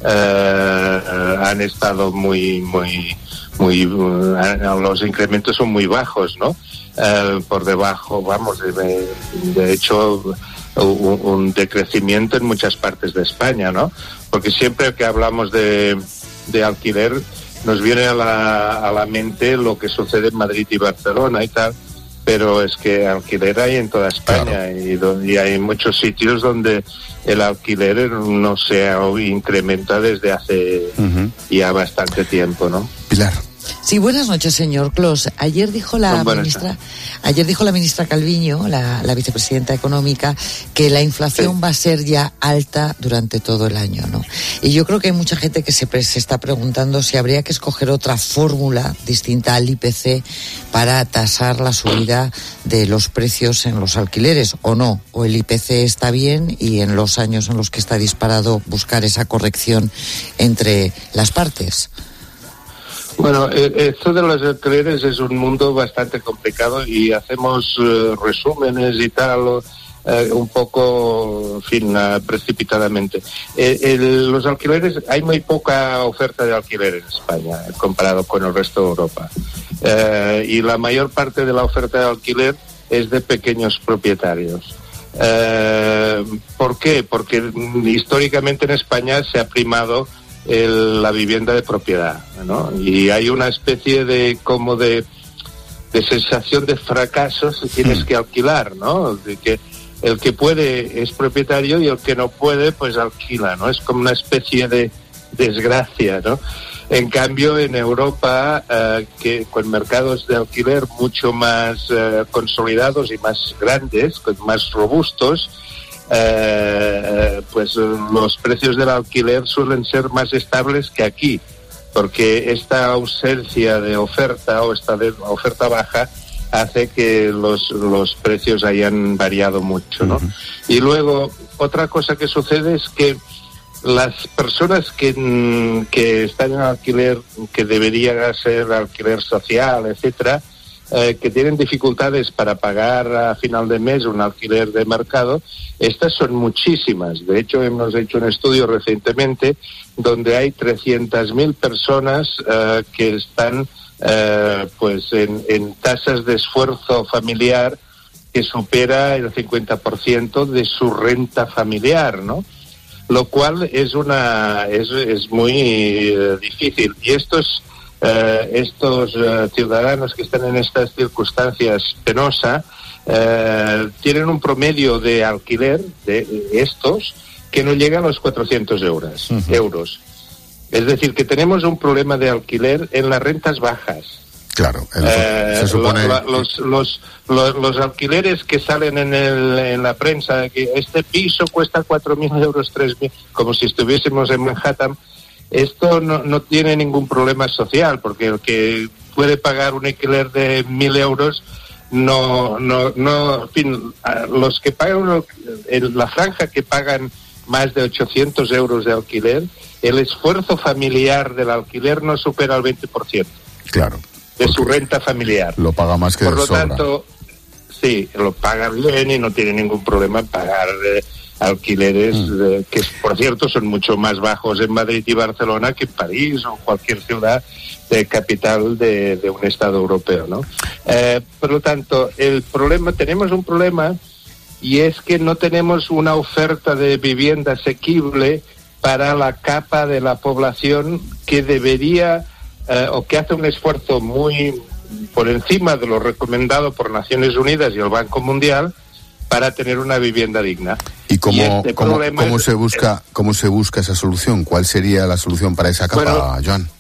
eh, han estado muy, muy, muy, uh, los incrementos son muy bajos, ¿no? Eh, por debajo, vamos, de, de hecho, un, un decrecimiento en muchas partes de España, ¿no? Porque siempre que hablamos de, de alquiler, nos viene a la, a la mente lo que sucede en Madrid y Barcelona y tal, pero es que alquiler hay en toda España, claro. y, do, y hay muchos sitios donde el alquiler no se incrementa desde hace uh-huh. ya bastante tiempo, ¿no?
Pilar.
Sí, buenas noches, señor Clos. Ayer dijo la bueno, ministra, ayer dijo la ministra Calviño, la, la vicepresidenta económica, que la inflación sí. va a ser ya alta durante todo el año, ¿no? Y yo creo que hay mucha gente que se, se está preguntando si habría que escoger otra fórmula distinta al I P C para tasar la subida de los precios en los alquileres, o no, o el I P C está bien y en los años en los que está disparado buscar esa corrección entre las partes.
Bueno, esto de los alquileres es un mundo bastante complicado y hacemos uh, resúmenes y tal, uh, un poco, en fin, uh, precipitadamente. Eh, el, los alquileres, hay muy poca oferta de alquiler en España comparado con el resto de Europa. Uh, y la mayor parte de la oferta de alquiler es de pequeños propietarios. Eh, ¿Por qué? Porque históricamente en España se ha primado el, la vivienda de propiedad, ¿no? Y hay una especie de como de, de sensación de fracaso si tienes que alquilar, ¿no? De que el que puede es propietario y el que no puede pues alquila, ¿no? Es como una especie de desgracia, ¿no? En cambio, en Europa, eh, que con mercados de alquiler mucho más eh, consolidados y más grandes, más robustos, eh, pues los precios del alquiler suelen ser más estables que aquí, porque esta ausencia de oferta o esta de oferta baja hace que los, los precios hayan variado mucho, ¿no? Uh-huh. Y luego, otra cosa que sucede es que las personas que, que están en alquiler, que debería ser alquiler social, etcétera, eh, que tienen dificultades para pagar a final de mes un alquiler de mercado, estas son muchísimas. De hecho, hemos hecho un estudio recientemente donde hay trescientas mil personas eh, que están eh, pues en, en tasas de esfuerzo familiar que supera el cincuenta por ciento de su renta familiar, ¿no? Lo cual es una es, es muy uh, difícil. Y estos uh, estos uh, ciudadanos que están en estas circunstancias penosas uh, tienen un promedio de alquiler de estos que no llega a los cuatrocientos euros. Uh-huh. euros. Es decir, que tenemos un problema de alquiler en las rentas bajas.
Claro, el, eh, se supone...
lo, lo, los, los, los, los alquileres que salen en, el, en la prensa, que este piso cuesta cuatro mil euros, tres mil, como si estuviésemos en Manhattan, esto no, no tiene ningún problema social, porque el que puede pagar un alquiler de mil euros, no, no, no, en fin, los que pagan, la franja que pagan más de ochocientos euros de alquiler, el esfuerzo familiar del alquiler no supera el veinte por ciento.
Claro.
De su renta familiar.
Lo paga más que
Por
de
lo
sobra.
tanto, sí, lo paga bien y no tiene ningún problema en pagar eh, alquileres mm. eh, que, por cierto, son mucho más bajos en Madrid y Barcelona que en París o cualquier ciudad de capital de, de un estado europeo, ¿no? Eh, por lo tanto, el problema, tenemos un problema, y es que no tenemos una oferta de vivienda asequible para la capa de la población que debería Uh, o que hace un esfuerzo muy por encima de lo recomendado por Naciones Unidas y el Banco Mundial para tener una vivienda digna.
¿Y cómo,
y este
cómo, cómo
es,
se busca cómo se busca esa solución? ¿Cuál sería la solución para esa capa, bueno, Joan?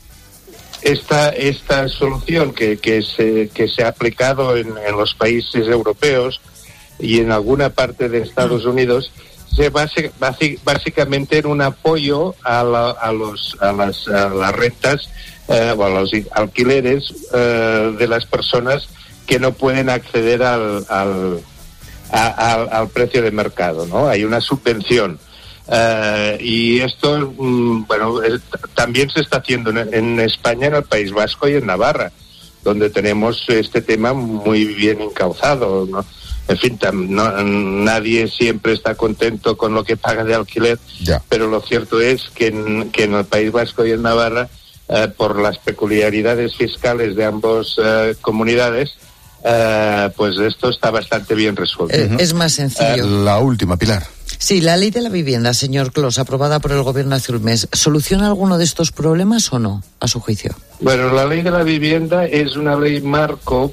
Esta esta solución que que se que se ha aplicado en, en los países europeos y en alguna parte de Estados Unidos se base básicamente en un apoyo a, la, a los a las a las rentas eh, o a los alquileres eh, de las personas que no pueden acceder al al, a, al al precio de mercado, ¿no? Hay una subvención eh, y esto mm, bueno es, también se está haciendo en, en España, en el País Vasco y en Navarra, donde tenemos este tema muy bien encauzado, ¿no? En fin, tam, no, nadie siempre está contento con lo que paga de alquiler, ya. Pero lo cierto es que en, que en el País Vasco y en Navarra, eh, por las peculiaridades fiscales de ambas eh, comunidades, eh, pues esto está bastante bien resuelto.
Es, es más sencillo.
Eh, la última, Pilar.
Sí, la ley de la vivienda, señor Clos, aprobada por el gobierno hace un mes, ¿soluciona alguno de estos problemas o no, a su juicio?
Bueno, la ley de la vivienda es una ley marco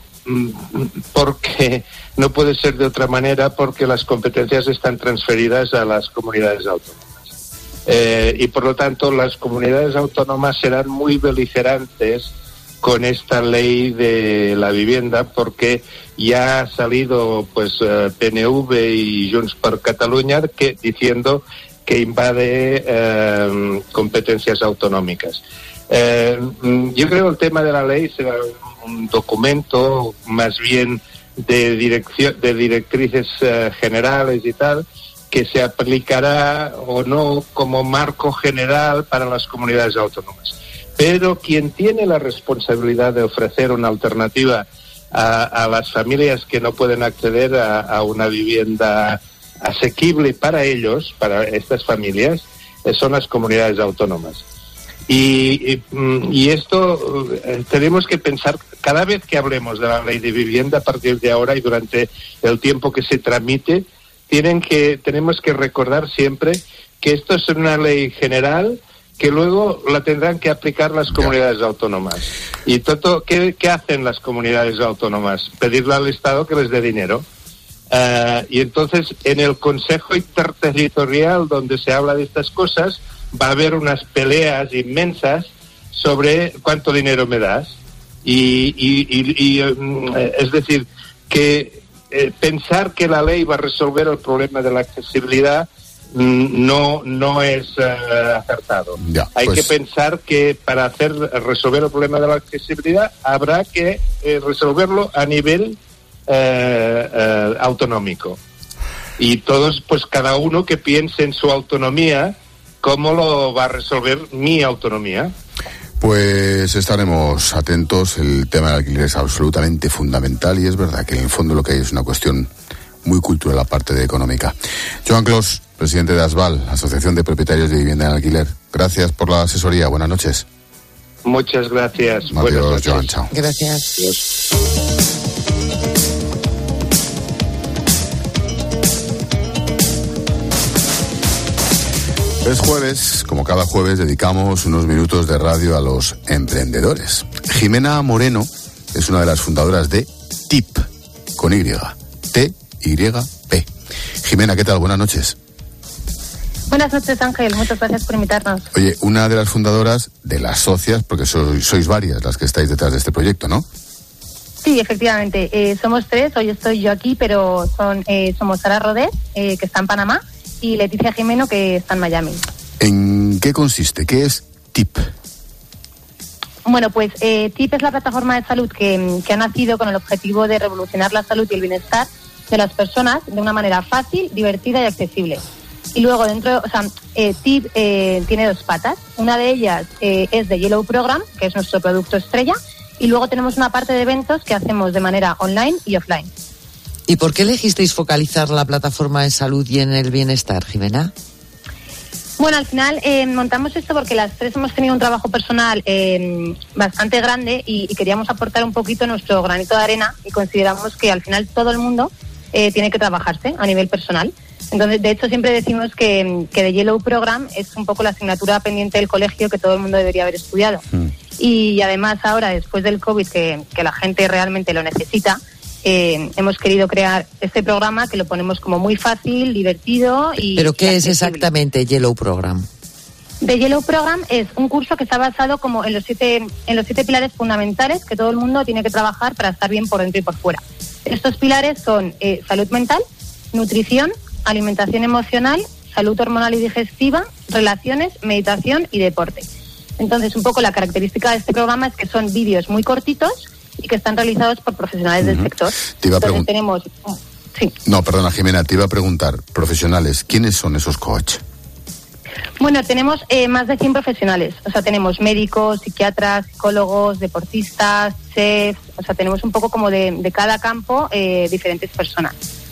porque no puede ser de otra manera, porque las competencias están transferidas a las comunidades autónomas. Eh, y por lo tanto las comunidades autónomas serán muy beligerantes con esta ley de la vivienda, porque ya ha salido pues uh, P N V y Junts per Catalunya que diciendo que invade eh, competencias autonómicas. Eh, yo creo que el tema de la ley será un documento más bien de dirección, de directrices uh, generales y tal, que se aplicará o no como marco general para las comunidades autónomas. Pero quien tiene la responsabilidad de ofrecer una alternativa a, a las familias que no pueden acceder a, a una vivienda asequible para ellos, para estas familias, eh, son las comunidades autónomas. Y, y, y esto eh, tenemos que pensar, cada vez que hablemos de la ley de vivienda a partir de ahora y durante el tiempo que se tramite, tienen que, tenemos que recordar siempre que esto es una ley general que luego la tendrán que aplicar las comunidades autónomas. Y todo, ¿qué, qué hacen las comunidades autónomas? Pedirle al Estado que les dé dinero. Uh, y entonces en el Consejo Interterritorial, donde se habla de estas cosas, va a haber unas peleas inmensas sobre cuánto dinero me das. Y, y, y, y um, es decir, que eh, pensar que la ley va a resolver el problema de la accesibilidad no no es uh, acertado.
Ya,
Hay
pues...
que pensar que para hacer resolver el problema de la accesibilidad habrá que eh, resolverlo a nivel eh, eh, autonómico. Y todos, pues cada uno que piense en su autonomía, cómo lo va a resolver mi autonomía.
Pues estaremos atentos. El tema del alquiler es absolutamente fundamental y es verdad que en el fondo lo que hay es una cuestión muy cultural, aparte de económica. Joan Clos, presidente de ASVAL, Asociación de Propietarios de Vivienda en Alquiler. Gracias por la asesoría. Buenas noches.
Muchas gracias.
Adiós,
Buenas noches.
Joan. Chao.
Gracias.
Adiós.
Es jueves, como cada jueves dedicamos unos minutos de radio a los emprendedores. Jimena Moreno es una de las fundadoras de T I P, con Y, T Y P. Jimena, ¿qué tal? Buenas noches.
Buenas noches, Ángel. Muchas gracias por invitarnos.
Oye, una de las fundadoras de las socias, porque sois, sois varias las que estáis detrás de este proyecto, ¿no?
Sí, efectivamente. Eh, somos tres. Hoy estoy yo aquí, pero son eh, somos Sara Rodés, eh, que está en Panamá, y Leticia Jimeno, que está en Miami.
¿En qué consiste? ¿Qué es T I P?
Bueno, pues eh, T I P es la plataforma de salud que, que ha nacido con el objetivo de revolucionar la salud y el bienestar de las personas de una manera fácil, divertida y accesible. Y luego dentro, o sea, eh, T I P eh, tiene dos patas. Una de ellas eh, es The Yellow Program, que es nuestro producto estrella, y luego tenemos una parte de eventos que hacemos de manera online y offline.
¿Y por qué elegisteis focalizar la plataforma en salud y en el bienestar, Jimena?
Bueno, al final eh, montamos esto porque las tres hemos tenido un trabajo personal eh, bastante grande y, y queríamos aportar un poquito nuestro granito de arena, y consideramos que al final todo el mundo eh, tiene que trabajarse a nivel personal. Entonces, de hecho, siempre decimos que, que The Yellow Program es un poco la asignatura pendiente del colegio que todo el mundo debería haber estudiado. Mm. Y además ahora, después del COVID, que, que la gente realmente lo necesita, Eh, hemos querido crear este programa que lo ponemos como muy fácil, divertido y...
¿Pero qué
y
es exactamente Yellow Program?
The Yellow Program es un curso que está basado como en los siete en los siete pilares fundamentales que todo el mundo tiene que trabajar para estar bien por dentro y por fuera. Estos pilares son eh, salud mental, nutrición, alimentación emocional, salud hormonal y digestiva, relaciones, meditación y deporte. Entonces, un poco la característica de este programa es que son vídeos muy cortitos y que están realizados por profesionales uh-huh. del sector.
Te iba a
Entonces
pregun-
tenemos... Sí.
No, perdona, Jimena, te iba a preguntar, profesionales, ¿quiénes son esos coaches?
Bueno, tenemos eh, más de cien profesionales. O sea, tenemos médicos, psiquiatras, psicólogos, deportistas, chefs. O sea, tenemos un poco como de, de cada campo eh, diferentes personas.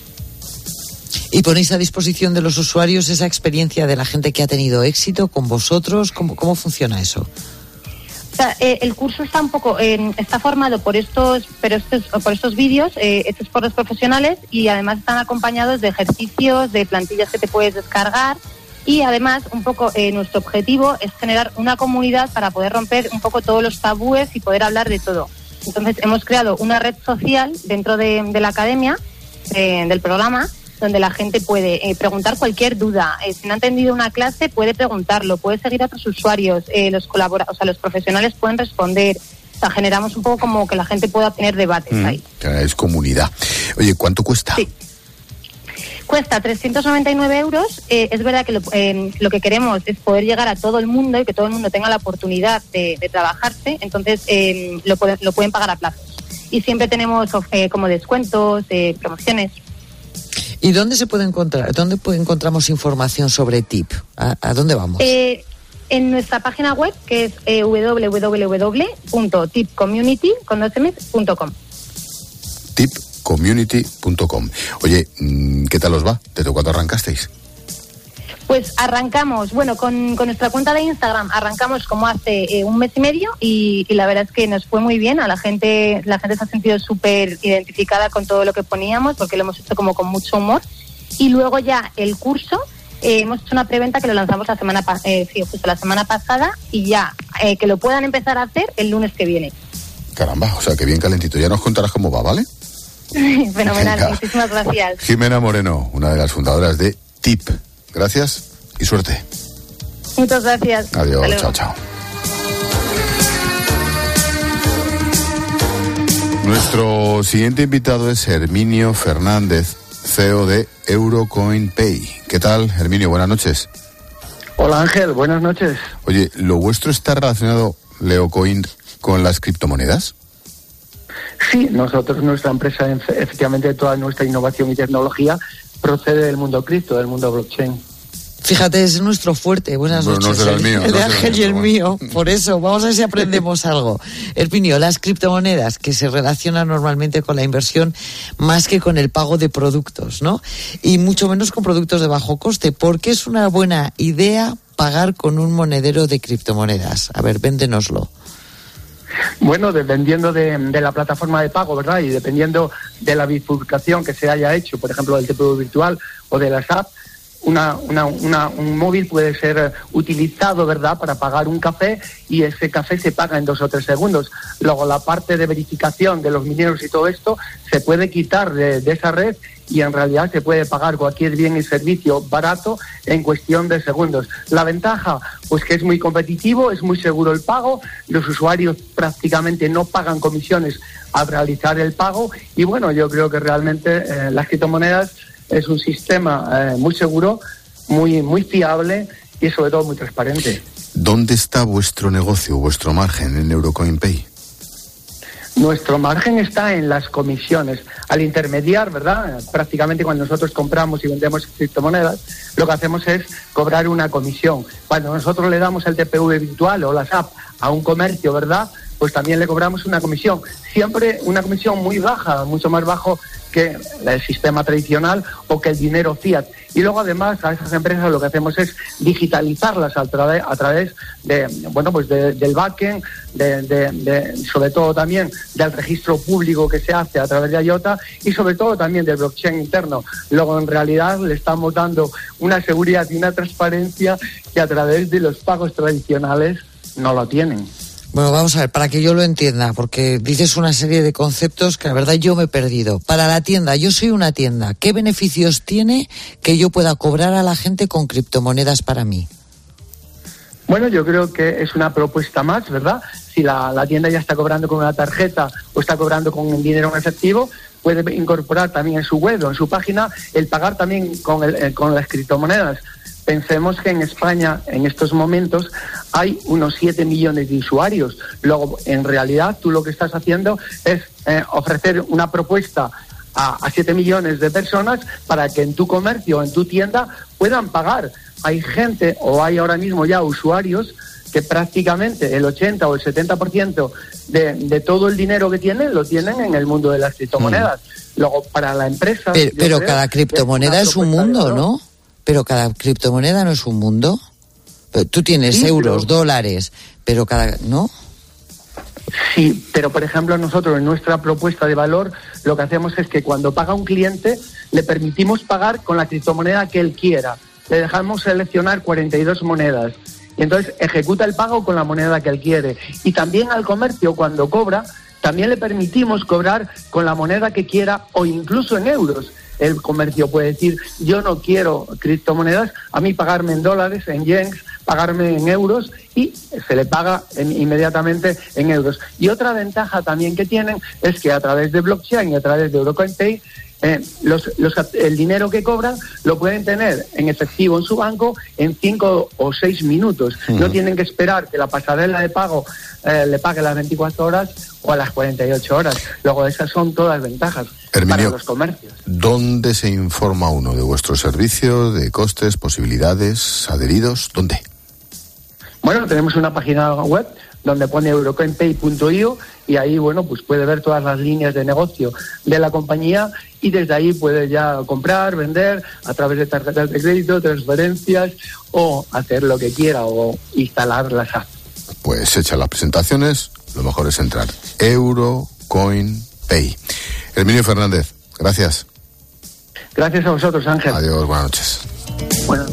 ¿Y ponéis a disposición de los usuarios esa experiencia de la gente que ha tenido éxito con vosotros? ¿Cómo, cómo funciona eso?
O sea, eh, el curso está un poco eh, está formado por estos pero estos por estos vídeos eh, hechos por los profesionales, y además están acompañados de ejercicios, de plantillas que te puedes descargar, y además un poco eh, nuestro objetivo es generar una comunidad para poder romper un poco todos los tabúes y poder hablar de todo. Entonces hemos creado una red social dentro de, de la academia, eh, del programa, donde la gente puede eh, preguntar cualquier duda. Eh, si no ha entendido una clase, puede preguntarlo, puede seguir a otros usuarios, eh, los colabora- o sea, los profesionales pueden responder. O sea, generamos un poco como que la gente pueda tener debates mm, ahí.
Es comunidad. Oye, ¿cuánto cuesta?
Sí. Cuesta trescientos noventa y nueve euros. Eh, es verdad que lo, eh, lo que queremos es poder llegar a todo el mundo y que todo el mundo tenga la oportunidad de, de trabajarse. Entonces, eh, lo, puede, lo pueden pagar a plazos. Y siempre tenemos eh, como descuentos, eh, promociones.
¿Y dónde se puede encontrar? ¿Dónde encontramos información sobre T I P? ¿A, a dónde vamos?
Eh, en nuestra página web, que es eh, doble u doble u doble u punto tip community punto com.
tip community punto com. Oye, ¿qué tal os va? ¿Desde cuándo arrancasteis?
Pues arrancamos, bueno, con, con nuestra cuenta de Instagram arrancamos como hace eh, un mes y medio y, y la verdad es que nos fue muy bien. A la gente, la gente se ha sentido súper identificada con todo lo que poníamos porque lo hemos hecho como con mucho humor. Y luego ya el curso, eh, hemos hecho una preventa que lo lanzamos la semana pa- eh, sí, justo la semana pasada, y ya eh, que lo puedan empezar a hacer el lunes que viene.
Caramba, o sea, que bien calentito. Ya nos contarás cómo va, ¿vale?
Fenomenal,
Venga.
muchísimas gracias.
Jimena Moreno, una de las fundadoras de T I P. Gracias y suerte.
Muchas gracias.
Adiós,
Hasta luego.
chao, chao. Nuestro siguiente invitado es Herminio Fernández, C E O de Eurocoinpay. ¿Qué tal, Herminio? Buenas noches.
Hola Ángel, buenas noches.
Oye, ¿lo vuestro está relacionado, Leocoin, con las criptomonedas?
Sí, nosotros, nuestra empresa, efectivamente, toda nuestra innovación y tecnología procede del mundo cripto, del mundo blockchain.
Fíjate, es nuestro fuerte. Buenas
Bueno,
noches.
no será el mío,
el
no
de
será
Ángel
el
y el
mío,
mío. Por eso, vamos a ver si aprendemos algo. Herminio, las criptomonedas que se relacionan normalmente con la inversión más que con el pago de productos, ¿no? Y mucho menos con productos de bajo coste. ¿Por qué es una buena idea pagar con un monedero de criptomonedas? A ver, véndenoslo.
Bueno, dependiendo de, de la plataforma de pago, ¿verdad? Y dependiendo de la bifurcación que se haya hecho, por ejemplo, del T P V virtual o de las apps, Una, una, una, un móvil puede ser utilizado, ¿verdad?, para pagar un café, y ese café se paga en dos o tres segundos. Luego la parte de verificación de los mineros y todo esto se puede quitar de, de esa red, y en realidad se puede pagar cualquier bien y servicio barato en cuestión de segundos. La ventaja, pues que es muy competitivo, es muy seguro el pago, los usuarios prácticamente no pagan comisiones al realizar el pago, y bueno, yo creo que realmente eh, las criptomonedas es un sistema eh, muy seguro, muy muy fiable y sobre todo muy transparente.
¿Dónde está vuestro negocio, vuestro margen en Eurocoinpay?
Nuestro margen está en las comisiones. Al intermediar, ¿verdad? Prácticamente cuando nosotros compramos y vendemos criptomonedas, lo que hacemos es cobrar una comisión. Cuando nosotros le damos el T P V virtual o las apps a un comercio, ¿verdad?, pues también le cobramos una comisión. Siempre una comisión muy baja, mucho más bajo que el sistema tradicional o que el dinero fiat. Y luego además a esas empresas lo que hacemos es digitalizarlas a, tra- a través de, bueno, pues de, del backend, de, de, de, sobre todo también del registro público que se hace a través de IOTA, y sobre todo también del blockchain interno. Luego en realidad le estamos dando una seguridad y una transparencia que a través de los pagos tradicionales no lo tienen.
Bueno, vamos a ver, para que yo lo entienda, porque dices una serie de conceptos que la verdad yo me he perdido. Para la tienda, yo soy una tienda, ¿qué beneficios tiene que yo pueda cobrar a la gente con criptomonedas para mí?
Bueno, yo creo que es una propuesta más, ¿verdad? Si la, la tienda ya está cobrando con una tarjeta o está cobrando con dinero en efectivo, puede incorporar también en su web o en su página el pagar también con, el, con las criptomonedas. Pensemos que en España, en estos momentos, hay unos siete millones de usuarios. Luego, en realidad, tú lo que estás haciendo es eh, ofrecer una propuesta a, a siete millones de personas para que en tu comercio, en tu tienda, puedan pagar. Hay gente, o hay ahora mismo ya usuarios, que prácticamente el ochenta o el setenta por ciento de, de todo el dinero que tienen, lo tienen en el mundo de las criptomonedas. Mm. Luego, para la empresa...
Pero, pero cada criptomoneda es, es un mundo, ¿no? Pero cada criptomoneda no es un mundo. Tú tienes sí, euros, pero... dólares, pero cada... ¿no?
Sí, pero por ejemplo nosotros en nuestra propuesta de valor lo que hacemos es que cuando paga un cliente le permitimos pagar con la criptomoneda que él quiera. Le dejamos seleccionar cuarenta y dos monedas. Y entonces ejecuta el pago con la moneda que él quiere. Y también al comercio cuando cobra, también le permitimos cobrar con la moneda que quiera o incluso en euros. El comercio puede decir, yo no quiero criptomonedas, a mí pagarme en dólares, en yens, pagarme en euros, y se le paga en, inmediatamente en euros. Y otra ventaja también que tienen es que a través de blockchain y a través de Eurocoinpay, eh, los, los, el dinero que cobran lo pueden tener en efectivo en su banco en cinco o seis minutos. Uh-huh. No tienen que esperar que la pasarela de pago eh, le pague las veinticuatro horas o a las cuarenta y ocho horas. Luego esas son todas ventajas.
Herminio,
para los comercios.
¿Dónde se informa uno de vuestro servicio, de costes, posibilidades, adheridos? ¿Dónde?
Bueno, tenemos una página web donde pone eurocoinpay punto io y ahí, bueno, pues puede ver todas las líneas de negocio de la compañía y desde ahí puede ya comprar, vender a través de tarjetas de crédito, transferencias o hacer lo que quiera o instalar las apps.
Pues hechas las presentaciones, lo mejor es entrar. Eurocoinpay. Herminio Fernández, gracias.
Gracias a vosotros, Ángel.
Adiós, buenas noches.
Bueno.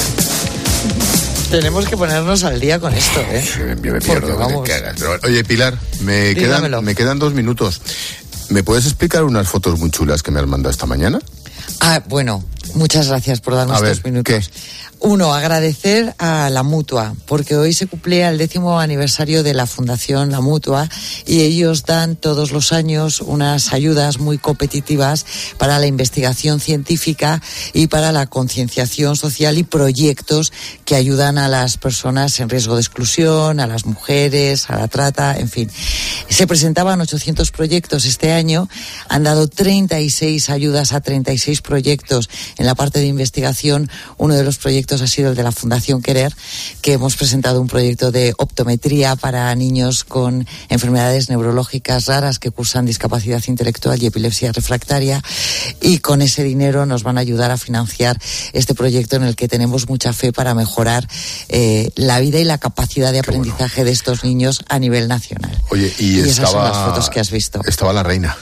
Tenemos que ponernos al día con esto, ¿eh?
Sí, yo me pierdo.
Vamos.
Oye, Pilar, me quedan, me quedan dos minutos. ¿Me puedes explicar unas fotos muy chulas que me has mandado esta mañana?
Ah, bueno, muchas gracias por darnos
ver,
dos minutos.
¿qué?
Uno, agradecer a La Mutua, porque hoy se cumplía el décimo aniversario de la Fundación La Mutua y ellos dan todos los años unas ayudas muy competitivas para la investigación científica y para la concienciación social y proyectos que ayudan a las personas en riesgo de exclusión, a las mujeres, a la trata, en fin. Se presentaban ochocientos proyectos este año, han dado treinta y seis ayudas a treinta y seis proyectos en la parte de investigación. Uno de los proyectos ha sido el de la Fundación Querer, que hemos presentado un proyecto de optometría para niños con enfermedades neurológicas raras que cursan discapacidad intelectual y epilepsia refractaria, y con ese dinero nos van a ayudar a financiar este proyecto en el que tenemos mucha fe para mejorar eh, la vida y la capacidad de aprendizaje bueno. de estos niños a nivel nacional.
Oye, y,
y
estaba,
esas son las fotos que has visto.
Estaba la reina.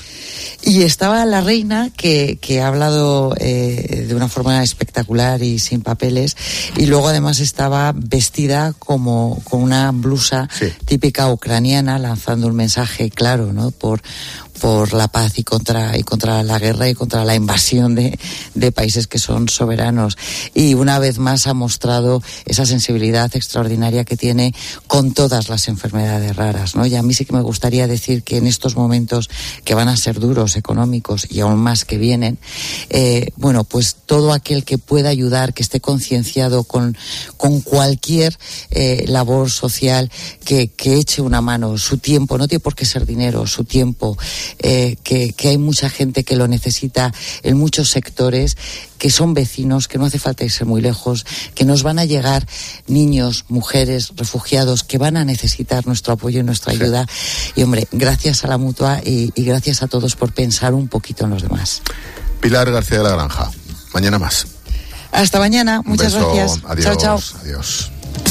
Y estaba la reina que, que ha hablado eh, de una forma espectacular y sin papeles, y luego además estaba vestida como con una blusa sí. típica ucraniana, lanzando un mensaje claro, ¿no? Por por la paz y contra y contra la guerra y contra la invasión de, de países que son soberanos. Y una vez más ha mostrado esa sensibilidad extraordinaria que tiene con todas las enfermedades raras, ¿no? Y a mí sí que me gustaría decir que en estos momentos que van a ser duros, económicos y aún más que vienen, eh, bueno, pues todo aquel que pueda ayudar, que esté concienciado con, con cualquier eh, labor social, que, que eche una mano, su tiempo, no tiene por qué ser dinero, su tiempo, Eh, que, que hay mucha gente que lo necesita en muchos sectores, que son vecinos, que no hace falta irse muy lejos, que nos van a llegar niños, mujeres, refugiados, que van a necesitar nuestro apoyo y nuestra ayuda. Y hombre, gracias a La Mutua y, y gracias a todos por pensar un poquito en los demás.
Pilar García de la Granja, mañana más.
Hasta mañana, muchas
Un beso.
gracias.
Adiós,
chao, chao.
Adiós.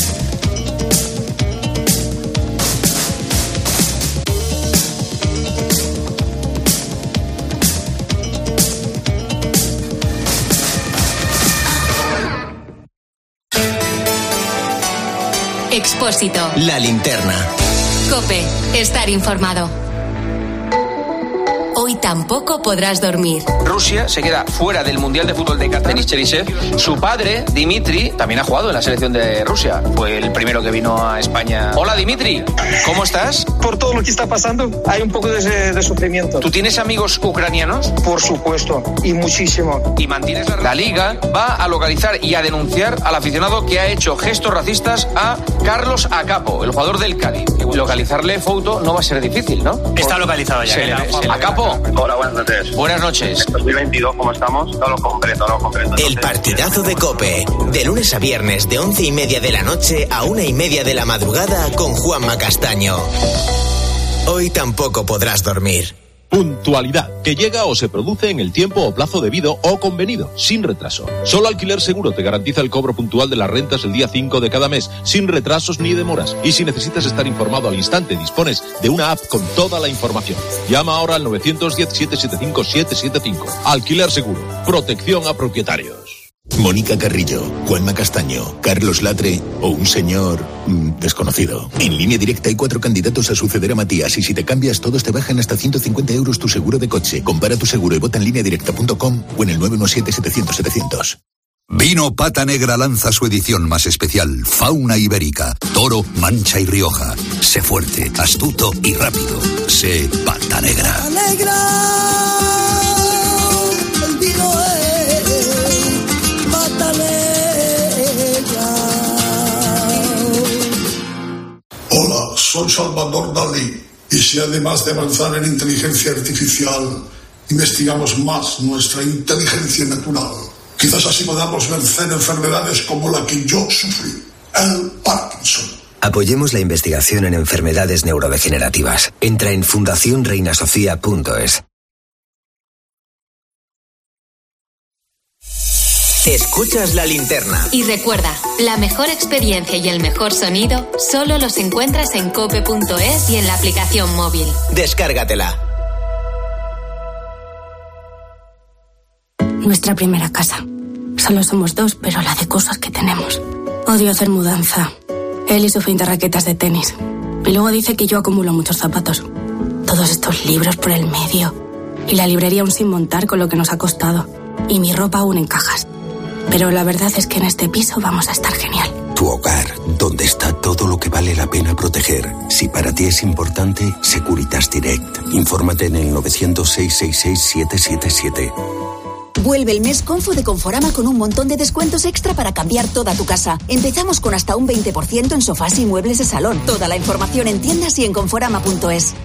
Expósito.
La linterna.
COPE. Estar informado. Hoy tampoco podrás dormir.
Rusia se queda fuera del Mundial de Fútbol de Denis Cherisev. Su padre, Dimitri, también ha jugado en la selección de Rusia. Fue el primero que vino a España. Hola, Dimitri. ¿Cómo estás?
Por todo lo que está pasando, hay un poco de, de sufrimiento.
¿Tú tienes amigos ucranianos?
Por supuesto, y muchísimo.
¿Y mantienes la... La Liga va a localizar y a denunciar al aficionado que ha hecho gestos racistas a Carlos Acapo, el jugador del Cádiz. Localizarle, Fouto, no va a ser difícil, ¿no?
Está localizado ya.
Se le, se le... Acapo.
Hola, buenas noches.
Buenas noches.
dos mil veintidós, ¿cómo estamos? No lo comprendo, no lo comprendo.
El partidazo de COPE. De lunes a viernes, de once y media de la noche a una y media de la madrugada, con Juanma Castaño. Hoy tampoco podrás dormir.
Puntualidad, que llega o se produce en el tiempo o plazo debido o convenido, sin retraso. Solo Alquiler Seguro te garantiza el cobro puntual de las rentas el día cinco de cada mes, sin retrasos ni demoras. Y si necesitas estar informado al instante, dispones de una app con toda la información. Llama ahora al nueve uno cero, siete siete cinco, siete siete cinco. Alquiler Seguro, protección a propietarios.
Mónica Carrillo, Juanma Castaño, Carlos Latre o un señor mmm, desconocido. En Línea Directa hay cuatro candidatos a suceder a Matías y si te cambias todos te bajan hasta ciento cincuenta euros tu seguro de coche. Compara tu seguro y vota en línea directa punto com o en el nueve uno siete, setecientos, setecientos.
Vino Pata Negra lanza su edición más especial, Fauna Ibérica, Toro, Mancha y Rioja. Sé fuerte, astuto y rápido. Sé Pata Negra.
Pata Negra, el vino es Pata Negra.
Hola, soy Salvador Dalí. Y si además de avanzar en inteligencia artificial, investigamos más nuestra inteligencia natural, quizás así podamos vencer enfermedades como la que yo sufrí, el Parkinson.
Apoyemos la investigación en enfermedades neurodegenerativas. Entra en fundación reina sofía punto es.
Escuchas La Linterna.
Y recuerda, la mejor experiencia y el mejor sonido solo los encuentras en cope punto es y en la aplicación móvil.
Descárgatela.
Nuestra primera casa. Solo somos dos, pero la de cosas que tenemos. Odio hacer mudanza. Él y su fin de raquetas de tenis. Y luego dice que yo acumulo muchos zapatos. Todos estos libros por el medio. Y la librería aún sin montar con lo que nos ha costado. Y mi ropa aún en cajas. Pero la verdad es que en este piso vamos a estar genial.
Tu hogar, donde está todo lo que vale la pena proteger. Si para ti es importante, Securitas Direct. Infórmate en el novecientos, seiscientos sesenta y seis, setecientos setenta y siete.
Vuelve el mes Confo de Conforama con un montón de descuentos extra para cambiar toda tu casa. Empezamos con hasta un veinte por ciento en sofás y muebles de salón. Toda la información en tiendas y en conforama punto es.